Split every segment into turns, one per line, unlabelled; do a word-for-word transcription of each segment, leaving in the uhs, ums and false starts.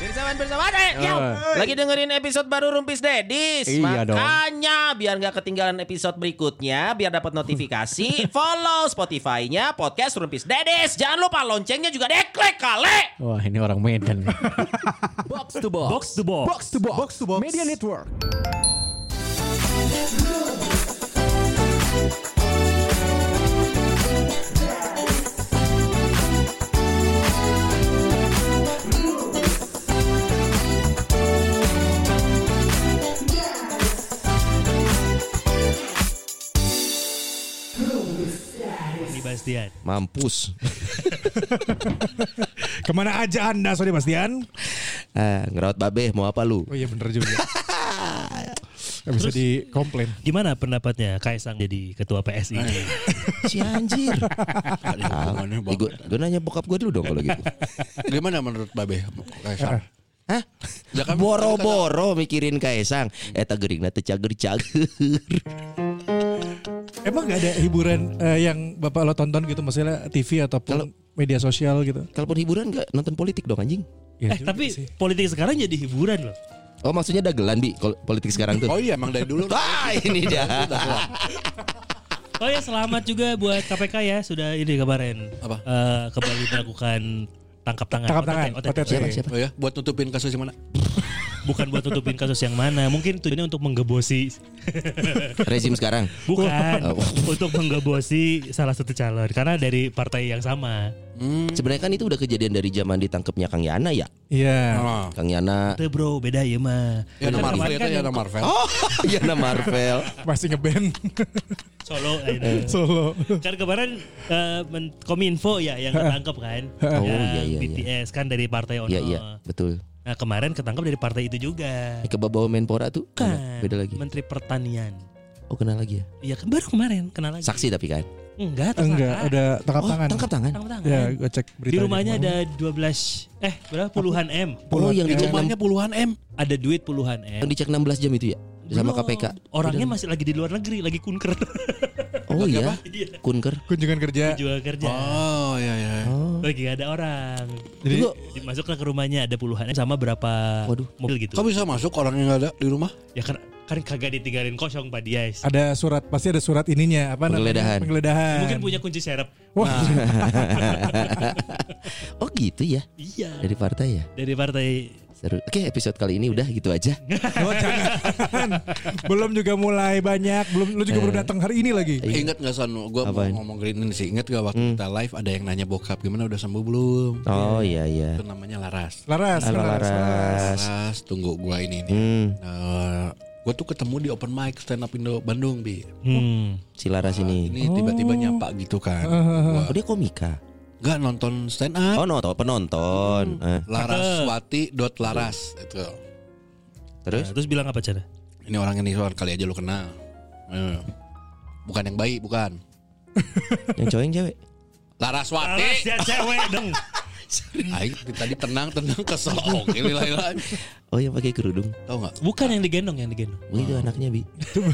Pirsawan-pirsawan, eh, yo, lagi dengerin episode baru Rumpis Dedis.
Iya
Makanya dong. Biar gak ketinggalan episode berikutnya, biar dapat notifikasi, follow Spotify-nya podcast Rumpis Dedis. Jangan lupa loncengnya juga deklik kali.
Wah, ini orang Medan.
Box to box.
Box to box.
Box to box.
Box to box.
Media Network.
Bastian.
Mampus.
Kemana aja Anda, sorry Bastian?
Ah, ngerawat babe, mau apa lu?
Oh iya bener juga. Gak bisa dikomplain.
Gimana pendapatnya Kaisang jadi ketua P S I?
Si anjir. Gue gue nanya bokap gue dulu dong kalau gitu.
Gimana menurut Babe Kaisang?
Hah? Boro-boro mikirin Kaisang. Eta geuringna teu cager-cager.
Emang gak ada hiburan eh, yang Bapak lo tonton gitu, maksudnya T V ataupun
Kalau-
media sosial gitu?
Kalaupun hiburan gak nonton politik dong anjing.
Ya,
eh
juga
tapi
sih.
politik sekarang jadi hiburan loh.
Oh maksudnya dagelan Bi kol- politik sekarang tuh.
Oh iya emang dari dulu.
Ah ini dia.
Oh ya, selamat juga buat K P K ya, sudah ini kemarin
Apa?
eh, kembali melakukan tangkap tangan.
Tangkap tangan,
O T T.
O T T.
Siapa siapa?
Oh ya, buat nutupin kasus yang mana?
Bukan buat tutupin kasus yang mana, mungkin tujuannya untuk menggebosi.
Rezim sekarang.
Bukan
Oh.
untuk menggebosi salah satu calon karena dari partai yang sama.
Hmm.
Sebenarnya kan itu udah kejadian dari zaman ditangkapnya Kang Yana ya.
Iya.
Oh.
Kang Yana.
Itu bro, beda ya mah.
Yana
Kan
Marvel
kemarin
itu
kan
Yana
yang
Marvel.
Oh Yana Marvel.
Masih ngeband
Solo ini.
solo.
Kan kemarin eh, men- Kominfo ya yang ketangkep kan.
Oh,
Yang
iya, iya,
B T S kan dari partai Ono.
Iya iya betul.
Nah kemarin ketangkep dari partai itu juga.
Eh, Kebawa Menpora tuh.
Kan
Beda lagi.
Menteri Pertanian.
Oh kenal lagi ya.
Iya kan baru kemarin kenal lagi.
Saksi tapi kan.
Enggak, tersangka.
Enggak, ada tangkap
Oh
tangan.
tangkap tangan.
Tangkap tangan.
Ya, gue cek berita.
Di rumahnya ada dua belas eh berapa puluhan M.
Oh yang
Di
dicek
rumahnya puluhan M.
Ada duit puluhan
yang
M.
dicek enam belas jam itu ya. Sama
Belum.
K P K.
Orangnya masih lagi di luar negeri, lagi kunker.
Oh
Lagi
iya.
apa?
Kunker.
kunjungan kerja.
Jual kerja.
Oh iya iya.
Oh.
Lagi gak ada orang.
Jadi
Juga-
Dimasuklah ke rumahnya ada puluhan M sama berapa
Waduh.
mobil gitu.
Kok bisa masuk orang yang nggak ada di rumah?
Ya kan kan kagak ditinggalin kosong Pak Dias.
ada surat, pasti ada surat ininya apa
Penggeledahan.
namanya? Penggeledahan.
Mungkin punya kunci serep.
Wah,
Oh gitu ya.
Iya.
Dari partai ya.
Dari partai.
Seru. Oke episode kali ini udah gitu aja.
oh, jangan. Belum juga mulai banyak, belum lu juga baru datang hari ini lagi.
Eh, ingat nggak Son? Gue mau
Apaan?
ngomong green ini sih. Ingat gak waktu kita live ada yang nanya bokap gimana udah sembuh belum?
Oh iya iya.
Itu namanya Laras.
Laras,
Halo,
Laras,
Laras.
Laras, tunggu gue ini nih.
Hmm,
Uh, gue tuh ketemu di open mic stand up Indo Bandung Bi.
Hmm.
si Laras ini.
Ini tiba-tiba nyapa gitu kan.
Oh dia komika.
Gak nonton stand up.
Oh nonton penonton. Eh,
Laraswati dot Laras itu.
Terus?
Nah, terus bilang apa cara?
Ini orang ini Son, kali aja lu kenal. Eh, Bukan yang baik, bukan.
Yang cowok yang cewek.
Laraswati.
Alas ya cewek dong.
Aing tadi tenang-tenang kesok. Ini lain-lain.
Oh yang pakai kerudung.
Tahu nggak?
Bukan yang digendong, yang digendong.
Oh, itu anaknya Bi.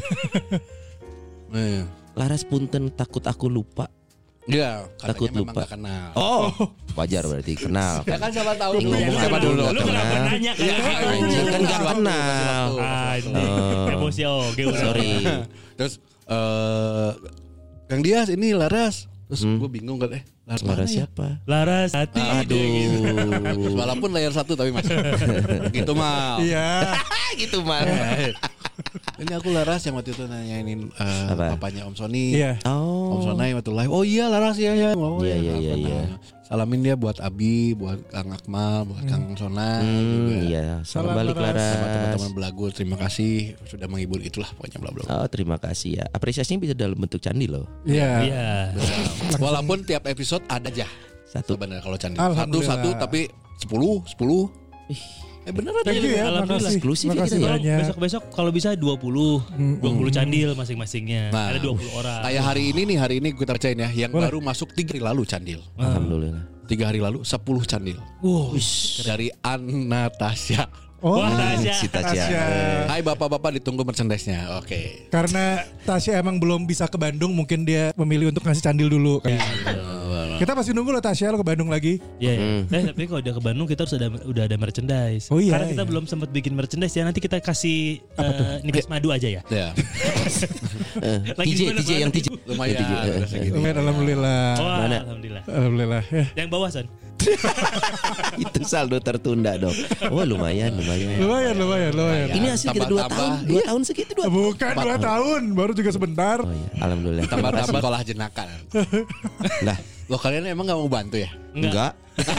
Eh,
Laras punten takut aku lupa.
Iya,
Takut
katanya memang
lupa.
gak kenal.
Oh wajar berarti kenal.
Ya kan siapa tahu
Yang ngomong
siapa
apa
dulu.
dulu?
Lu kenapa
kenal.
nanya kan?
Anjing kan gak kenal.
Ah, ini
Oh.
emosi oke udah.
Sorry.
Terus eh Kang Dias ini Laras. Terus gue bingung kan eh Laras, mana
Laras
ya?
siapa?
Laras hati.
Aduh.
Walaupun layar satu tapi masih gitu mal.
Iya.
gitu mah.
Ini aku Laras yang waktu itu nanyain eh,
Apa?
papanya Om Sony.
Iya.
Oh.
Om Sonai waktu live. Oh iya Laras ya ya. Oh,
Iya,
ya,
iya,
apa
iya, iya.
namanya. Salamin dia buat Abi, buat Kang Akmal, buat Kang Sonai
Hmm,
juga.
iya. Salam
Salam
balik
Laras.
Laras.
Sama teman-teman belagu, terima kasih sudah menghibur itulah pokoknya bla bla. bla.
Oh terima kasih ya. Apresiasinya bisa dalam bentuk candi loh.
Iya.
Iya.
Walaupun tiap episode ada aja.
Satu.
Sebenarnya kalau candi
Alhamdulillah.
satu-satu tapi sepuluh sepuluh. Eh bener ada
Thank you ya,
Alhamdulillah.
makasih.
Eksklusif ya
Makasih
kita ya.
banyak.
Besok-besok kalau bisa dua puluh dua puluh candil masing-masingnya.
Nah,
Ada dua puluh orang.
Kayak hari ini nih, hari ini gue tercain ya, yang
Boleh.
baru masuk tiga hari lalu candil.
Alhamdulillah.
Tiga hari lalu sepuluh candil.
Wow.
Dari An Natasha.
Oh,
Wah, Tasya.
Si Tasya.
Tasya.
Hai bapak-bapak, ditunggu merchandise-nya. Oke.
Karena Tasya emang belum bisa ke Bandung, mungkin dia memilih untuk ngasih candil dulu. Kita pasti nunggu loh Tasya lo ke Bandung lagi.
Iya, ya. Eh, tapi kalau udah ke Bandung kita harus ada udah ada merchandise.
Oh iya,
Karena kita
iya.
belum sempat bikin merchandise ya. Nanti kita kasih uh, nipis madu aja ya.
Ya.
Lagi
T J,
gimana,
T J yang T J.
Lumayan.
Yang T J.
udah segitu.
Lumayan, alhamdulillah.
Wah,
Mana?
alhamdulillah.
Alhamdulillah. Ya.
Yang bawah Son.
Itu saldo tertunda dong. Oh lumayan, lumayan.
Lumayan, lumayan, lumayan.
Ini hasil kita dua
Tambah-tambah.
tahun, dua tahun segitu dua.
Bukan dua tahun, baru juga sebentar.
Oh iya, alhamdulillah. Terima
Tambah-tambah
kasih.
sekolah jenaka.
Lah,
Lo kalian emang gak mau bantu ya?
enggak.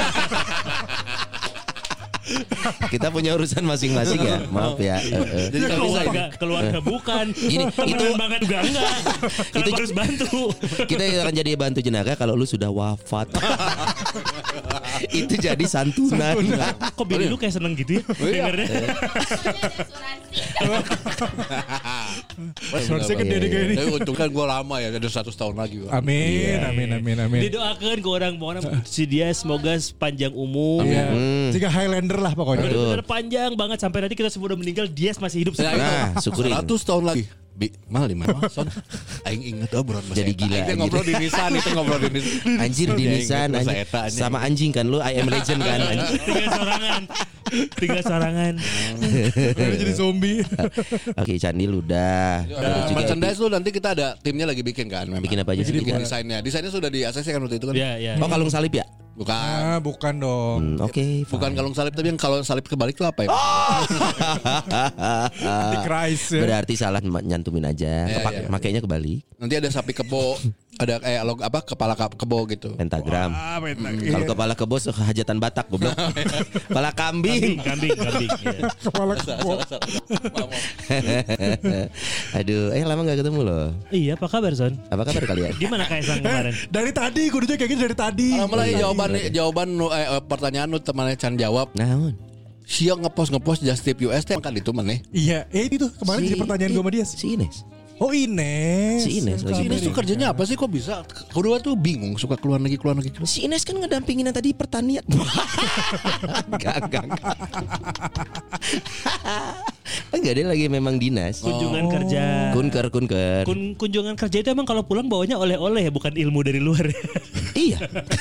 Kita punya urusan masing-masing ya. Maaf ya. Eh, eh.
Jadi kalau bisa
Keluarga, keluarga bukan.
Gini,
Temenan
itu-
banget juga enggak. Kalau
Itu-
harus bantu.
Kita akan jadi bantu jenaka kalau lu sudah wafat. Itu jadi santunan.
Kok bini lu kayak seneng gitu ya? Dengarnya.
Harusnya gede deh kayak ini.
Tapi untung kan gue lama ya, ada seratus tahun lagi. Gua.
Amin, amin, amin, amin.
Didoakan ke orang orang si dia semoga panjang umur.
Iya.
Hmm.
Jika Highlander lah pokoknya.
Betul.
Benar-benar panjang banget sampai nanti kita semua udah meninggal dia masih hidup.
Nah,
Nah,
itu
syukurin.
seratus tahun lagi. Bi, mal di mana? Son, aing inget oh buron masa
Jadi
eta.
gila,
Aing teh
anjir.
ngobrol di Nisan itu ngobrol di Nisan.
Anjir di
Ya,
Nisan
inget masa
anjing.
eta, anjing.
Sama anjing kan lu I am legend kan anjing.
Tiga sorangan. Tiga sorangan.
Kayaknya jadi zombie.
Oke, Candil udah. Terus
Uh,
juga
merchandise tuh nanti kita ada timnya lagi bikin kan memang.
Bikin apa aja sih?
Bikin desainnya. Desainnya sudah di A C C kan waktu itu kan?
Iya, iya.
Oh, kalung salib ya?
Bukan.
Ah, bukan dong.
Hmm, Oke,
Bukan
fine.
kalung salib tapi yang kalau salib kebalik itu apa ya?
Di Christ ya.
Berarti salah ma- nyantumin aja.
Iya,
Kepak-
iya.
Makainya kebalik.
Nanti ada sapi kebo, ada eh log apa kepala kap- kebo gitu.
Pentagram.
Ah, benar.
Kalau kepala kebo hajatan Batak goblok. Kepala kambing.
Kambing, kambing. Iya.
Kepala kebo.
Aduh, eh lama gak ketemu loh.
Iya, apa kabar Son?
Apa kabar kalian?
Gimana Kaisang kemarin?
Dari tadi, kudunya kayak gini dari tadi.
Kalau mulai jawaban jawaban nu- eh, eh, pertanyaan nu temannya Chan jawab.
Naon?
Siok ngepost ngepost just tip U S teh kan itu maneh.
Iya, eh itu kemarin jadi pertanyaan gue sama dia.
Si Ines.
Oh Ines.
Si Ines lagi.
Si Ines tuh kerjanya apa sih kok bisa? Kedua tuh bingung suka keluar lagi keluar lagi.
Si Ines kan ngedampingin yang tadi pertanian. Enggak, enggak, enggak. Enggak, dia lagi memang dinas.
Kunjungan kerja.
Kunker, kunker.
Kun, kunjungan kerja itu emang kalau pulang bawanya oleh-oleh bukan ilmu dari luar.
Iya.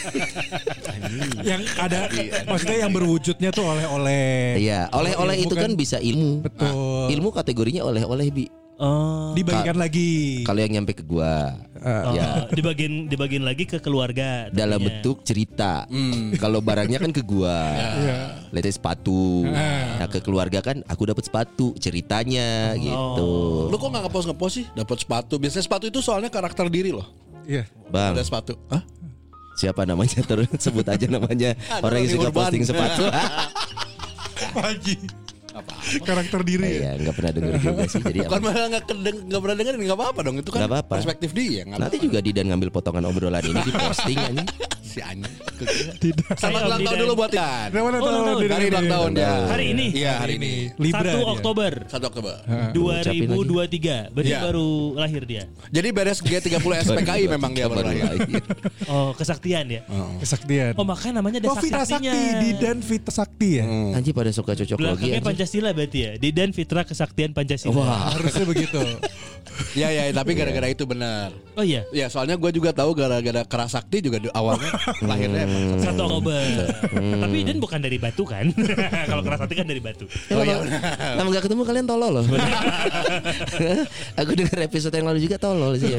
Yang ada, maksudnya yang berwujudnya tuh oleh-oleh.
Iya, oleh-oleh
Ilmu
itu kan bisa ilmu.
Betul.
Ilmu kategorinya oleh-oleh, Bi.
Oh.
Dibagikan lagi.
Kalau yang nyampe ke gua,
Oh,
ya
dibagiin dibagiin lagi ke keluarga.
dalam
tentunya.
bentuk cerita. Kalau barangnya kan ke gua. Let's say sepatu. Nah, ke keluarga kan aku dapat sepatu, ceritanya gitu.
Lu kok nggak ngepost ngepost sih? Dapat sepatu. Biasanya sepatu itu soalnya karakter diri loh.
Iya.
Bang,
Ada sepatu. Hah?
siapa namanya terus sebut aja namanya
Ada
orang yang
Roni
suka
Urban.
posting sepatu.
Pagi. Karakter diri ya.
Iya, nggak pernah denger juga sih. Jadi
Bukan
apa?
malah nggak kedeng- nggak pernah dengerin nggak apa-apa dong. Itu kan
Nggak apa-apa.
perspektif dia. Nggak
Nanti juga Didan ngambil potongan obrolan ini di posting anjing.
si anjing.
Tidak.
Selamat
Om
ulang tahun
Didan.
dulu buat Didan.
Nah, mana
Oh,
tahu
ulang tahun.
diri
Hari
dia.
ulang tahun ya.
Hari ini?
Iya hari ini.
Libra
satu
dia.
Oktober
satu Oktober.
dua ribu dua puluh tiga. Berarti
Iya.
baru lahir dia.
Jadi beres G tiga puluh S P K I memang dia baru lahir.
lahir.
Oh, kesaktian ya.
Kesaktian.
Oh, makanya namanya ada
Oh, Fitra
saktinya.
Sakti, Didan Fitra Sakti ya.
Anjing pada suka cocok logi
Belakangnya
anjing.
Pancasila berarti ya. Didan Fitra Kesaktian Pancasila.
Wah.
Harusnya begitu.
Ya ya tapi gara-gara itu benar.
Oh iya.
Ya soalnya gue juga tahu gara-gara Kerasakti juga di- awalnya lahirnya emang.
satu Oktober. Tapi Didan bukan dari Batu kan? Kalau Kerasakti kan dari Batu.
Oh iya.
Lama gak ketemu kalian tolol loh. Aku dengar episode yang lalu juga tolol sih.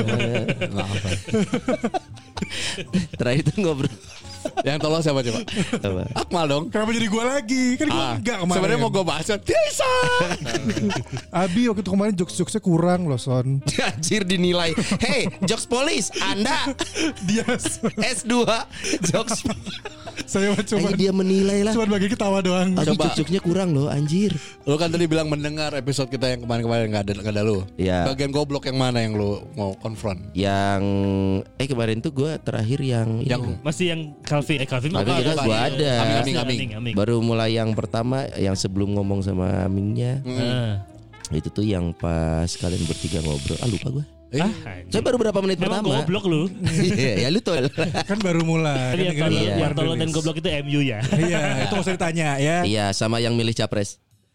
Terakhir itu ngobrol.
Yang tolong siapa coba?
Apa?
Akmal dong.
Kenapa jadi gue lagi? Kan gue
Ah,
enggak kemarin.
sebenarnya mau gue bahas Tisa.
Abi waktu itu kemarin jokes-jokesnya kurang loh Son.
Anjir dinilai. Hey, jokes polis, Anda
Dia
S dua jokes.
saya mah cuma
Anjir dia menilai lah.
cuma bagi ketawa doang.
Tapi
Coba.
jokes-jokesnya kurang loh, anjir.
Lu kan tadi bilang mendengar episode kita yang kemarin-kemarin nggak ada nggak ada lu.
Iya.
Bagian goblok yang mana yang lu mau konfront?
Yang eh kemarin tuh gue terakhir yang ini.
Yang
Masih yang Calvin, eh Calvin
Tapi
mah
kita
apa?
gua ada.
Aming, aming,
Aming,
aming.
aming.
Baru mulai yang pertama yang sebelum ngomong sama Amingnya.
Ah.
Itu tuh yang pas kalian bertiga ngobrol. Ah lupa gue.
Ah,
Saya baru berapa menit
Memang
pertama.
goblok lu.
Iya, ya lu tol.
Kan baru mulai.
Tapi
Kan
yang
negara
tolol,
baru
yang tolol dan
rilis.
goblok itu M U ya.
Iya, itu nggak usah ditanya ya.
Iya, sama yang milih capres.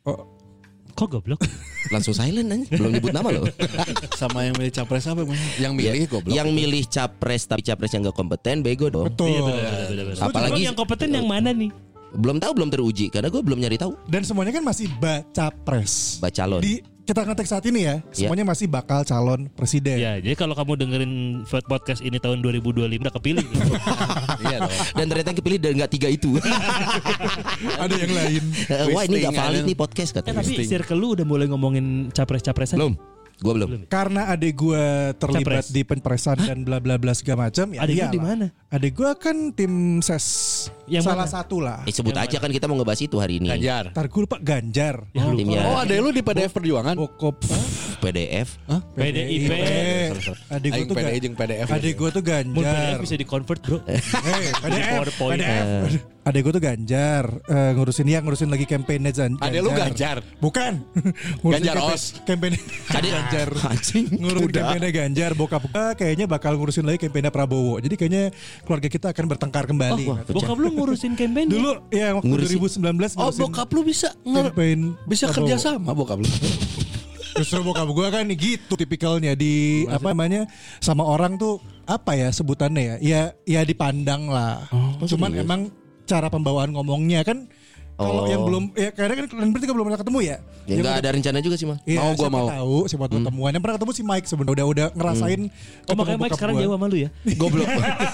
Oh,
Kok goblok?
Langsung silent aja. Belum nyebut nama loh.
Sama yang milih capres apa emang? Yang milih
Ya,
goblok.
yang milih capres tapi capres yang gak kompeten bego dong.
betul.
Iya benar benar benar.
Apalagi-
yang kompeten yang mana nih?
Belum tahu, belum teruji karena gue belum nyari tahu.
Dan semuanya kan masih baca pres.
Bacalon.
Di kita ngetek saat ini ya, semuanya masih bakal calon presiden.
Ya, jadi kalau kamu dengerin podcast ini tahun dua ribu dua puluh lima udah kepilih.
Iya dong.
Dan ternyata yang kepilih dan nggak tiga itu.
Ada yang lain.
Wah ini nggak
Twisting,
valid
ada.
nih podcast
Eh,
katanya.
tapi circle lu udah mulai ngomongin capres-capresan?
Belum, gue belum.
Karena adik gue terlibat
Capres.
di penpresan dan bla bla bla segala macam. Ya
Adik lu
iyalah.
di mana?
Adik gue kan tim ses.
Yang
Salah
mana?
satu lah.
Eh sebut aja kan kita mau ngebahas itu hari ini.
Ganjar.
Ntar gue lupa Ganjar.
Ya, lu.
Timnya
Oh, ada lu di P D F Perjuangan?
Bokop.
P D F.
P D I P.
Adik gue
Aing
tuh
P D I
Ga-
jeung P D F.
Adik gue tuh
Mun P D F
Ganjar.
bisa di-convert, Bro.
Hey, P D F,
PowerPoint.
P D F. Adek gue tuh Ganjar, eh, ngurusin ya ngurusin lagi kampanye Ganjar.
Adek lu Ganjar?
Bukan. Ngurusin
Ganjar
kampe-
Os.
Kampanye
Adik
Ganjar.
anjing.
Ngurusin
Udah.
kampanye Ganjar, bokap gue kayaknya bakal ngurusin lagi kampanye Prabowo. Jadi kayaknya keluarga kita akan bertengkar kembali.
Oh, wah,
Katanya.
Bokap lu ngurusin campaign
Dulu ya waktu
Ngurusin-
dua ribu sembilan belas
Oh,
ngurusin
bokap lu bisa nger-
campaign
bisa
Prabowo.
kerja sama bokap lu.
Justru bokap gue kan gitu tipikalnya di apa namanya sama orang tuh apa ya sebutannya ya ya ya dipandang lah. Cuman
serius?
emang cara pembawaan ngomongnya kan kalau
Oh.
yang belum ya karena kan kalian bertiga belum pernah ketemu ya.
Ya nggak ada rencana juga sih mah.
Iya,
Mau, gua
siapa
mau.
tahu siapa tahu temuan. Yang pernah ketemu si Mike sebenarnya udah udah ngerasain.
Oh
ketemu
makanya Mike
bokap
sekarang
gua.
jauh sama lu ya?
Goblok.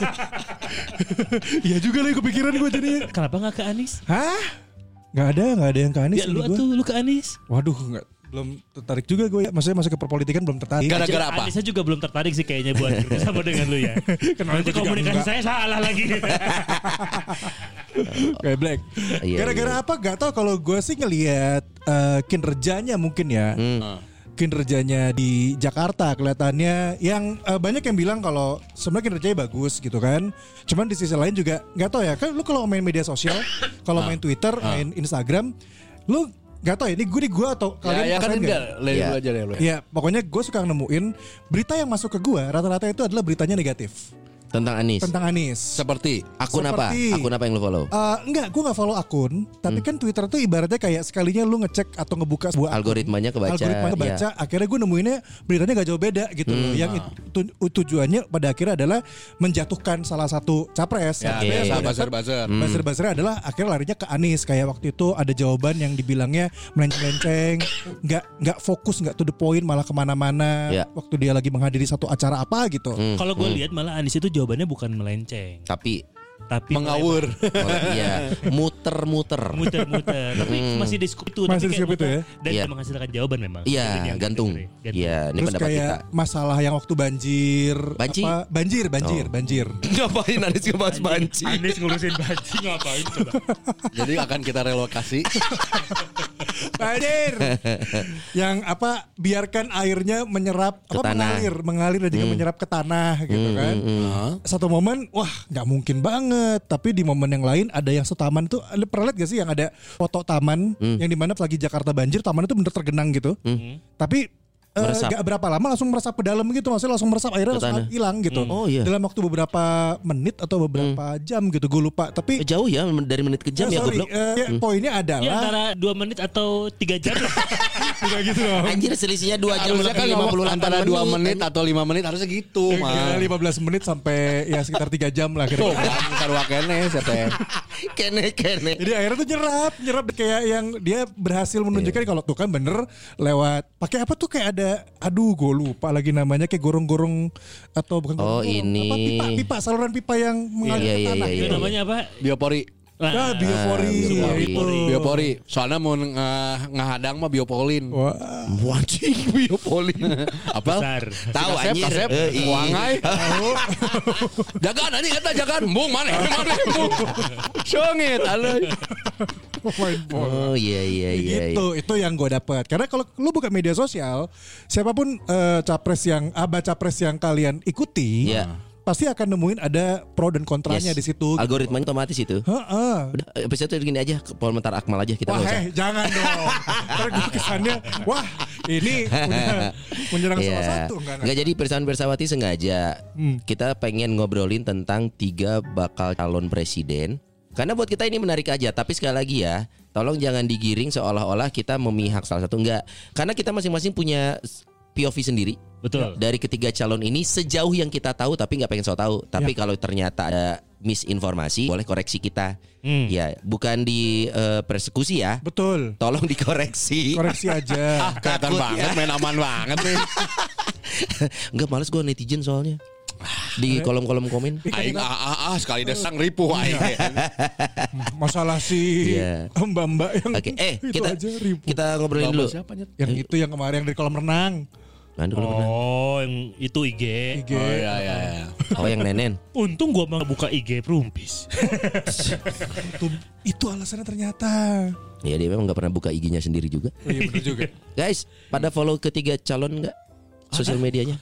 Iya juga lah kepikiran gue jadinya.
Kenapa gak ke Anis?
Hah? Gak ada, gak ada yang ke Anies
Ya lu
ini gua.
tuh lu ke Anis.
Waduh, gak, belum tertarik juga gue ya. Maksudnya masuk ke perpolitikan belum tertarik.
Gara-gara apa?
Anisnya juga belum tertarik sih kayaknya buat bersama dengan lu ya.
Kenapa
Nanti
juga
komunikasi
enggak?
saya salah lagi.
Kayak Black.
Iya,
Gara-gara
iya.
apa? Gak tau. Kalau gue sih ngelihat eh, kinerjanya mungkin ya.
Hmm.
Kinerjanya di Jakarta kelihatannya yang eh, banyak yang bilang kalau sebenarnya kinerjanya bagus gitu kan. Cuman di sisi lain juga nggak tahu ya. Kan lu kalau main media sosial, kalau main Twitter, main Instagram, lu nggak tahu ya. Ini gue di gue atau
Ya,
kalian
ya kan
ngerasain nggak?
enggak. Lele
Ya.
dulu aja deh lu.
Iya, pokoknya gue suka nemuin berita yang masuk ke gue rata-rata itu adalah beritanya negatif
Tentang Anis.
tentang Anies.
Seperti
Akun apa?
Seperti-
Akun apa yang lu follow?
Eh, enggak, gue nggak follow akun, tapi kan Twitter tuh ibaratnya kayak sekalinya lu ngecek atau ngebuka sebuah akun,
Algoritmanya kebaca.
algoritma kebaca, akhirnya gue nemuinnya beritanya gak jauh beda gitu loh. Yang itu, tu- tujuannya pada akhirnya adalah menjatuhkan salah satu capres.
ya
Oke.
Akhirnya
biasa
yang gua
buzzer-buzzer.
dapet, buzzer-buzzernya adalah akhirnya larinya ke Anies. Kayak waktu itu ada jawaban yang dibilangnya melenceng-lenceng, nggak nggak fokus, nggak to the point, malah kemana-mana.
Ya.
Waktu dia lagi menghadiri satu acara apa gitu.
Hmm,
Kalau gue
hmm.
lihat malah Anis itu jawabannya bukan melenceng,
Tapi
tapi
Mengawur.
oh, iya, muter-muter.
muter-muter. Tapi masih di scoop itu,
Masih
tapi
di
kayak
scoop itu
muter
ya?
dan
Iya.
bisa menghasilkan jawaban memang.
Iya,
Itu yang
gantung.
kita dengerin. Gantung.
Iya, ini
Terus
pendapat
kayak
kita.
masalah yang waktu banjir,
Banci?
apa, banjir, banjir,
Oh.
banjir.
Ngapain Anis ngebahas banci?
Anis ngurusin banci ngapain coba?
Jadi akan kita relokasi.
Banjir. Yang apa biarkan airnya menyerap
Ke
apa
tanah.
mengalir, mengalir dan juga menyerap ke tanah gitu kan.
Heeh.
Satu momen wah nggak mungkin banget, tapi di momen yang lain ada yang setaman tuh ada pernah lihat gak sih yang ada foto taman yang dimana lagi Jakarta banjir, taman itu bener tergenang gitu. Tapi eh,
Meresap.
gak berapa lama langsung meresap ke dalam gitu, maksudnya langsung meresap airnya
Ke
langsung
tanah.
hilang gitu.
Oh, iya.
Dalam waktu beberapa menit atau beberapa jam gitu, gue lupa. Tapi
Eh, jauh ya dari menit ke jam
eh,
ya
sorry,
goblok.
eh, ya, poinnya
Ya
adalah
antara dua menit atau tiga jam lah.
juga gitu loh.
Anjir selisihnya dua jam
Harusnya kan
lebih lima puluh
ngomong
delapan
antara dua
menit.
menit atau lima menit harusnya gitu,
Ya,
mah.
lima belas menit sampai ya sekitar tiga jam lah
Tuh,
kira-kira.
kan sarua kene siapa.
Kene kene.
Jadi akhirnya tuh nyerap, nyerap kayak yang dia berhasil menunjukkan
Iya.
kalau tuh kan bener lewat pakai apa tuh kayak ada aduh gue lupa lagi namanya kayak gorong-gorong atau bukan
Oh,
gorong-gorong,
ini.
apa pipa pipa saluran pipa yang mengalir
Iya,
ke
iya,
tanah.
iya,
Itu
iya.
namanya apa?
Biopori.
Ah, biopori,
Ah,
ya
biopori.
itu.
Biopori. Soalnya mau nge- ngehadang mah biopolin.
Wah,
Anjing biopolin.
Apa?
Besar.
Tahu
Kasep,
anjir.
kasep.
Eh, iya.
Wangai. Jagaan anjing eta jagaan. Bung mana? Mana bung? Songit aleuy.
main bola.
Oh iya iya iya.
Gitu, itu yang gue dapat. Karena kalau lu buka media sosial, siapapun eh, capres yang aba capres yang kalian ikuti,
Iya.
pasti akan nemuin ada pro dan kontranya
Yes.
di situ.
Algoritmanya otomatis itu.
Heeh.
Udah episode gini aja, komentar Akmal aja kita
Wah,
nggak usah.
eh, jangan dong. Ntar gue kesannya, wah ini udah menyerang salah
Iya.
satu. Enggak,
Nggak jadi Persawan Persawati sengaja
Hmm.
kita pengen ngobrolin tentang tiga bakal calon presiden. Karena buat kita ini menarik aja. Tapi sekali lagi ya,
tolong jangan digiring seolah-olah kita memihak salah satu, enggak. Karena kita masing-masing punya P O V sendiri.
Betul.
Dari ketiga calon ini sejauh yang kita tahu tapi nggak pengen so tahu. Tapi
Ya.
kalau ternyata ada misinformasi boleh koreksi kita.
Hmm.
Ya, bukan di eh, persekusi ya.
Betul.
Tolong dikoreksi.
Koreksi aja.
Takut
Kelihatan banget,
ya.
main aman banget nih.
Enggak, males gue netizen soalnya. Di kolom-kolom komen.
Aing ah ah ah sekali desang ripuh aing.
Masalah si
Iya.
mbak-mbak yang
Oke, eh
itu
kita
aja ribu.
kita ngobrolin dulu.
Siapa Nyet?
Yang itu yang kemarin yang dari kolam renang.
Nanti kalau pernah.
Oh, yang itu I G.
I G.
Oh iya iya iya.
Oh, yang nenen.
Untung gua mah buka I G Perumpis.
Itu, itu alasannya ternyata.
Ya dia memang nggak pernah buka I G-nya sendiri juga.
Oh, iya benar juga.
Guys, pada follow ketiga calon nggak sosial medianya?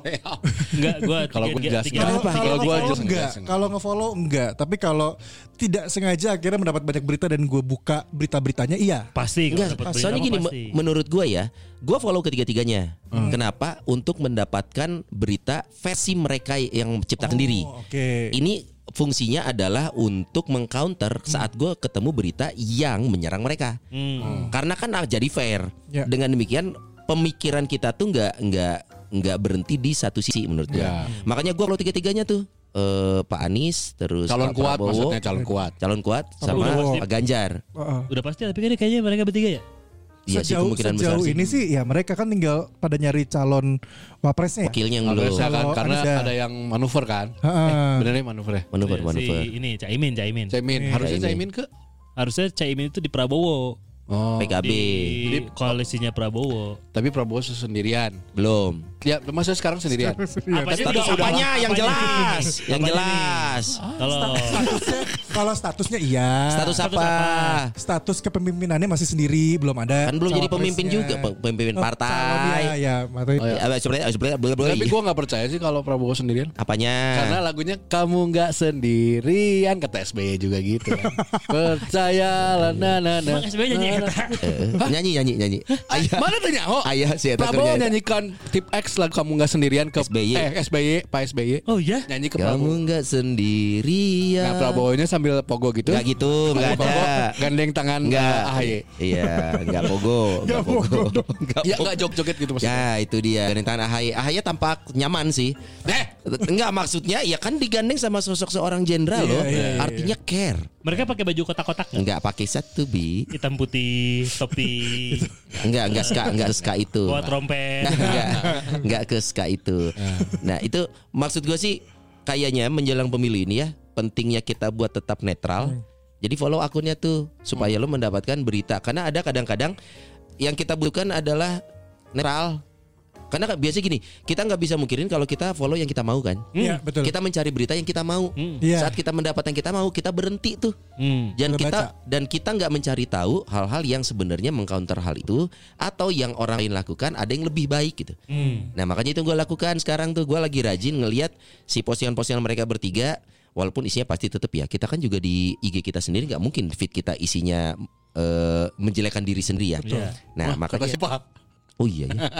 Enggak, gua
Kalau
tiga-
gua
tiga-
jelas
tiga-
nggak.
Kalau
Kalau
kalau
gua
nge-follow
jelas
enggak,
enggak.
kalau nge-follow enggak, tapi kalau tidak sengaja akhirnya mendapat banyak berita dan gue buka berita-beritanya iya.
Pasti
Enggak,
kalau dapat berita
soalnya
mah
gini,
pasti.
me- menurut gue ya, gue follow ketiga-tiganya. Kenapa? Untuk mendapatkan berita versi mereka yang menciptakan diri.
Oh, oke.
Ini fungsinya adalah untuk mengcounter saat gue ketemu berita yang menyerang mereka.
Hmm.
Karena kan ah, jadi fair.
Ya.
Dengan demikian pemikiran kita tuh nggak nggak nggak berhenti di satu sisi menurut gue.
Ya.
Makanya gue follow tiga-tiganya tuh. Eh, Pak Anies, terus
Calon
Pak
kuat
Prabowo,
maksudnya calon kuat.
calon kuat sama
Prabowo.
Pak Ganjar.
Heeh.
Udah pasti tapi kan kayaknya mereka bertiga ya.
Iya sih,
Sejauh,
kemungkinan besar
sejauh
sih.
ini sih ya mereka kan tinggal pada nyari calon wapresnya. ya?
Wakilnya yang
Kalau
belum.
saya kan
Kalau
karena
ada-
ada yang manuver kan.
Heeh.
Bener nih manuver ya.
Manuver, manuver.
Si ini Caimin, Caimin.
Caimin,
Iya,
harusnya
Caimin.
Caimin ke
Harusnya Caimin itu di Prabowo.
Oh,
P K B.
Di koalisinya Prabowo.
tapi Prabowo sendirian.
Belum.
Ya, masa sekarang sendirian.
Iya.
Apanya
Status
udah-
apanya yang
apanya
jelas,
nih?
yang
Apanya
jelas.
nih? Kalau
Statusnya, kalau statusnya iya.
Status
Status
apa?
apa?
Status kepemimpinannya masih sendiri, belum ada.
Kan belum jadi pemimpin
cawapresnya.
juga, pe- pemimpin
Oh,
partai.
calon, ya, ya, matanya.
Oh, iya.
Ya, sebenarnya sebenarnya boleh boleh.
Tapi gue nggak percaya sih kalau Prabowo sendirian.
Apanya?
Karena lagunya kamu nggak sendirian kata S B Y juga gitu kan. Percayalah na na na.
Emang S B Y nyanyi
na, na.
kata.
Eh, nyanyi nyanyi nyanyi. Ayah.
Mana tanya? Oh,
Ayah sih eta
Prabowo
kerja.
nyanyikan tip X lagu kamu nggak sendirian ke
S B Y.
eh S B Y, Pak S B Y.
Oh iya?
Nyanyi ke
Kamu
Prabowo.
nggak sendirian.
Nah, Prabowo-nya sambil pogo gitu.
Nggak gitu, nggak
Prabowo
ada.
Gandeng tangan
Enggak.
eh, A H Y.
Iya, enggak pogo, enggak pogo. Enggak
Ya
pogo.
nggak jog-joget gitu maksudnya.
Ya itu dia gandeng tangan A H Y. A H Y tampak nyaman sih.
Eh,
Enggak, maksudnya ya kan digandeng sama sosok seorang jenderal
Iya,
loh.
iya, iya.
Artinya care.
Mereka pakai baju kotak-kotak nggak?
Enggak pakai satu bi.
Hitam putih, topi,
Enggak, enggak ska, enggak ska itu.
bawa trompet.
Nah, enggak, enggak ke ska itu. Nah, itu maksud gue sih kayaknya menjelang pemilu ini ya pentingnya kita buat tetap netral. Jadi follow akunnya tuh supaya lo mendapatkan berita. Karena ada kadang-kadang yang kita butuhkan adalah netral. Karena kan biasa gini, kita nggak bisa mungkinin kalau kita follow yang kita mau kan.
Iya, betul.
Kita mencari berita yang kita mau.
Iya.
Saat kita mendapat yang kita mau, kita berhenti tuh.
Hmm.
Dan
Udah
kita
baca.
dan kita nggak mencari tahu hal-hal yang sebenarnya mengcounter hal itu atau yang orang lain lakukan ada yang lebih baik gitu.
Hmm.
Nah makanya itu gue lakukan sekarang tuh gue lagi rajin ngelihat si postingan-postingan mereka bertiga walaupun isinya pasti tetap ya kita kan juga di I G kita sendiri nggak mungkin feed kita isinya eh, menjelekkan diri sendiri ya.
Iya.
Nah
kata
makanya
siapa?
oh iya ya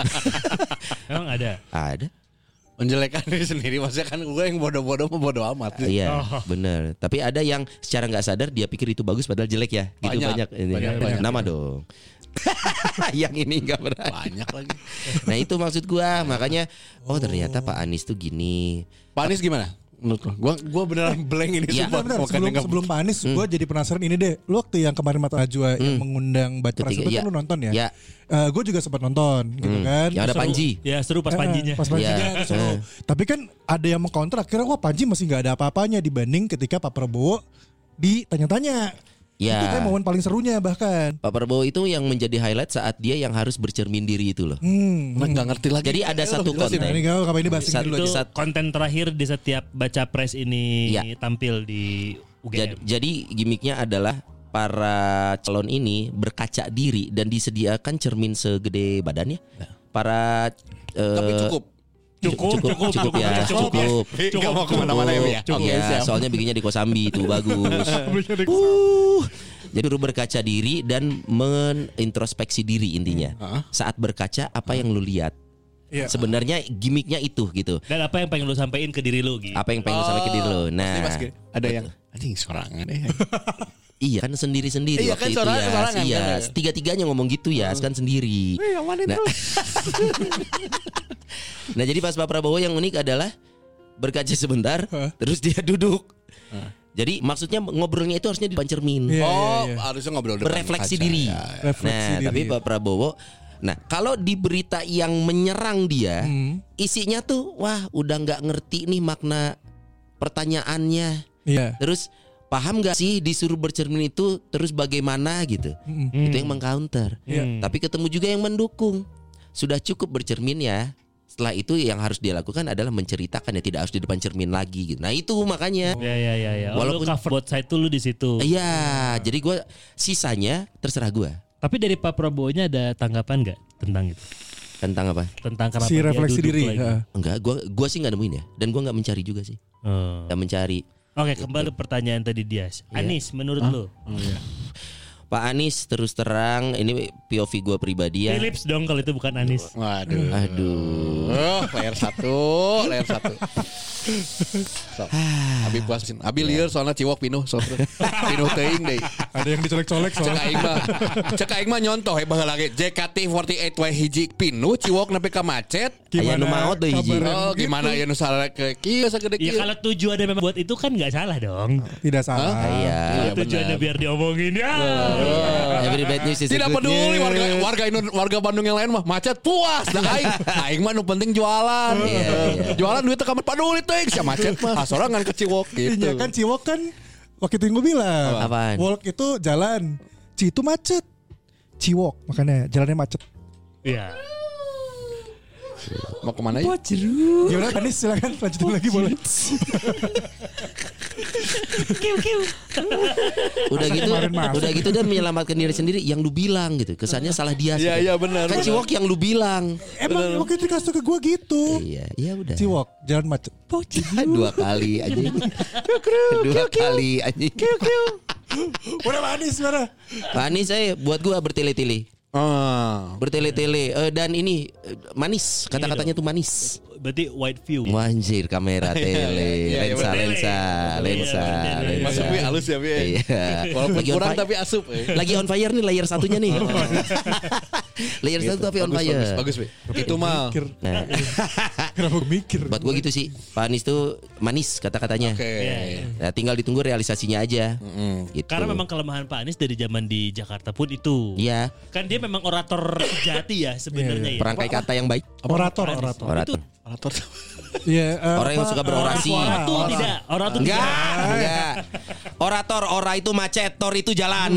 Emang ada.
ada.
Menjelekan diri sendiri maksudnya kan gue yang bodoh-bodoh mau bodoh amat.
Iya
Oh.
bener. Tapi ada yang secara nggak sadar dia pikir itu bagus padahal jelek ya. Gitu
Banyak.
banyak. Ini.
Banyak, banyak.
Nama dong. Yang ini nggak berani.
Banyak lagi.
Nah itu maksud gua makanya oh ternyata Pak Anies tuh gini.
Pak Anies gimana? Menurut lo? Gua gua beneran blank ini
Iya.
sumpah.
Bentar,
Makanya
sebelum
nggak-
sebelum Pak Anies, gue jadi penasaran ini deh. Lu waktu yang kemarin Mata Najwa yang mengundang baca pres
Ketiga,
itu
iya.
kan lu nonton ya?
Ya.
gue juga sempat nonton, gitu kan?
Yang ada
Seru.
Panji.
Ya seru pas
Eh,
Panjinya.
Pas Panjinya
Iya.
itu seru.
Eh.
Tapi kan ada yang mengcounter akhirnya wah Panji masih nggak ada apa-apanya dibanding ketika Pak Prabowo ditanya-tanya.
Ya.
Itu kayak momen paling serunya bahkan.
Pak Prabowo itu yang menjadi highlight saat dia yang harus bercermin diri itu loh.
Hmm.
Nah, nggak ngerti lagi.
Jadi ada
Eh,
satu
lo jelasin.
konten.
Nah, ini kau kapan ini bahas ini
Satu-
dulu
Itu
aja.
saat-
konten terakhir di setiap baca pres ini
Iya.
tampil di U G M.
Jadi, jadi gimmicknya adalah para calon ini berkaca diri dan disediakan cermin segede badannya. Para eh,
Tapi cukup.
cukup cukup, cukup ya cukup.
Gak mau kemana-mana ya.
Cukup.
Oke,
Iya,
siap.
soalnya bikinnya di Kosambi itu bagus. Uh, jadi lu berkaca diri dan menintrospeksi diri intinya.
Heeh.
Saat berkaca apa yang lu lihat?
Iya.
Sebenarnya gimmicknya itu gitu.
Dan apa yang pengen lu sampein ke diri lu gitu.
Apa yang pengen lu sampai ke diri lu? Nah,
Pasti pas gini, ada yang anjing sorangan deh.
Iya kan sendiri-sendiri
Iya,
waktu
kan,
itu
sorangan-
ya.
sorangan
Iya,
kan, ya.
tiga-tiganya ngomong gitu ya, kan sendiri.
Eh, yang mana
Nah.
terus?
Nah, jadi pas Pak Prabowo yang unik adalah berkaca sebentar, terus dia duduk. Jadi maksudnya ngobrolnya itu harusnya di depan cermin.
Iya,
Oh,
iya, iya.
harusnya ngobrol depan
Berefleksi
kaca.
diri.
Ya, ya.
Refleksi
Nah,
diri,
tapi
ya.
Pak Prabowo, nah kalau di berita yang menyerang dia,
Hmm.
isinya tuh, wah udah nggak ngerti nih makna pertanyaannya.
Iya.
Terus paham nggak sih disuruh bercermin itu terus bagaimana gitu?
Mm-mm.
Itu yang mengcounter.
Iya.
Tapi ketemu juga yang mendukung. Sudah cukup bercermin ya. Setelah itu yang harus dia lakukan adalah menceritakan ya, tidak harus di depan cermin lagi gitu. Nah itu makanya.
Ya ya ya ya. Oh,
Walaupun-
lu cover both side tuh lu di situ.
Iya, jadi gue sisanya terserah gue.
Tapi dari Pak Prabowo-nya ada tanggapan nggak tentang itu?
Tentang apa?
Tentang kenapa
Si
dia
refleksi
duduk
diri.
lagi?
Heeh.
Enggak, gue gua sih nggak nemuin ya. Dan gue nggak mencari juga sih.
Oh.
Nggak mencari.
Oke, kembali pertanyaan tadi dia. Anis, menurut lu?
Pak Anies terus terang, ini P O V gue pribadi ya.
Philips dong kalau itu bukan Anis.
Waduh.
Aduh.
Oh, layar satu, layar satu. So, Abi puasin. Abi lieur soalnya ciwok pinuh, so. Pinuh teuing deui.
Ada yang dicolek-colek
Cek
soalnya.
aing mah. Cek aing mah nyontoh he baheula ge J K T empat delapan we hiji pinuh ciwok nepi ka macet.
Aya nu maot deui hiji.
kabarnya
Oh,
begitu?
gimana ya nu salah ke kieu sagede
Ya
kieu.
kalau tujuannya memang buat itu kan nggak salah dong.
Tidak salah.
Iya.
Iya,
Tujuannya
benar.
biar diomongin ya.
Every bad news is a
Tidak
good
peduli
news.
warga warga Indo- warga Bandung yang lain mah macet puas dah aing. Aing mah nu penting jualan.
Iya, iya.
Jualan duit teh kamar peduli teh sia macet mah. Asorangan ke Ciwok gitu.
Iya kan Ciwok kan waktu itu yang gue bilang.
Apaan?
Walk itu jalan. Ci itu macet. Ciwok makanya jalannya macet.
Iya.
Mau kemana ya?
Gimana Anis silakan lanjutin lagi boleh.
Udah gitu,
Kemarin masuk.
udah gitu dan menyelamatkan diri sendiri yang lu bilang gitu. Kesannya salah dia sih.
Iya iya benar.
Kan Ciwok yang lu bilang.
Emang waktu itu dikasih ke gue gitu.
Iya, iya udah.
Ciwok jalan macet.
Dua kali anjing. Dua kali anjing.
Udah Anis mana?
Pak Anies saya buat gua bertele-tele.
Ah.
Bertele-tele Eh, dan ini eh, manis, kata-katanya tuh manis.
Berarti wide view.
Wanjir kamera tele,
iya, iya,
lensa,
bener.
lensa, lensa,
Iya,
lensa.
Masuk wi halus ya Bi.
Iya.
Walaupun
Lagi on
kurang
fire.
tapi asup. eh.
Lagi on fire nih layer satunya nih. Layer satu tapi on
Bagus,
fire.
Bagus, bagus Bi. Itu mah.
Mikir.
Nah,
Kenapa gue mikir?
buat gua gitu sih. Pak Anies tuh manis kata-katanya.
Oke.
Nah, tinggal ditunggu realisasinya aja. Gitu.
Karena memang kelemahan Pak Anies dari zaman di Jakarta pun itu.
Iya,
Kan dia memang orator sejati ya sebenarnya ya.
perangkai kata yang baik.
Orator, orator.
Orator.
Orator.
Iya, eh,
Orang yang
apa,
suka berorasi.
suara,
Orang tuh
suara.
tidak, orang tuh
Enggak,
tidak.
enggak. Orator, ora itu macet, tor itu jalan.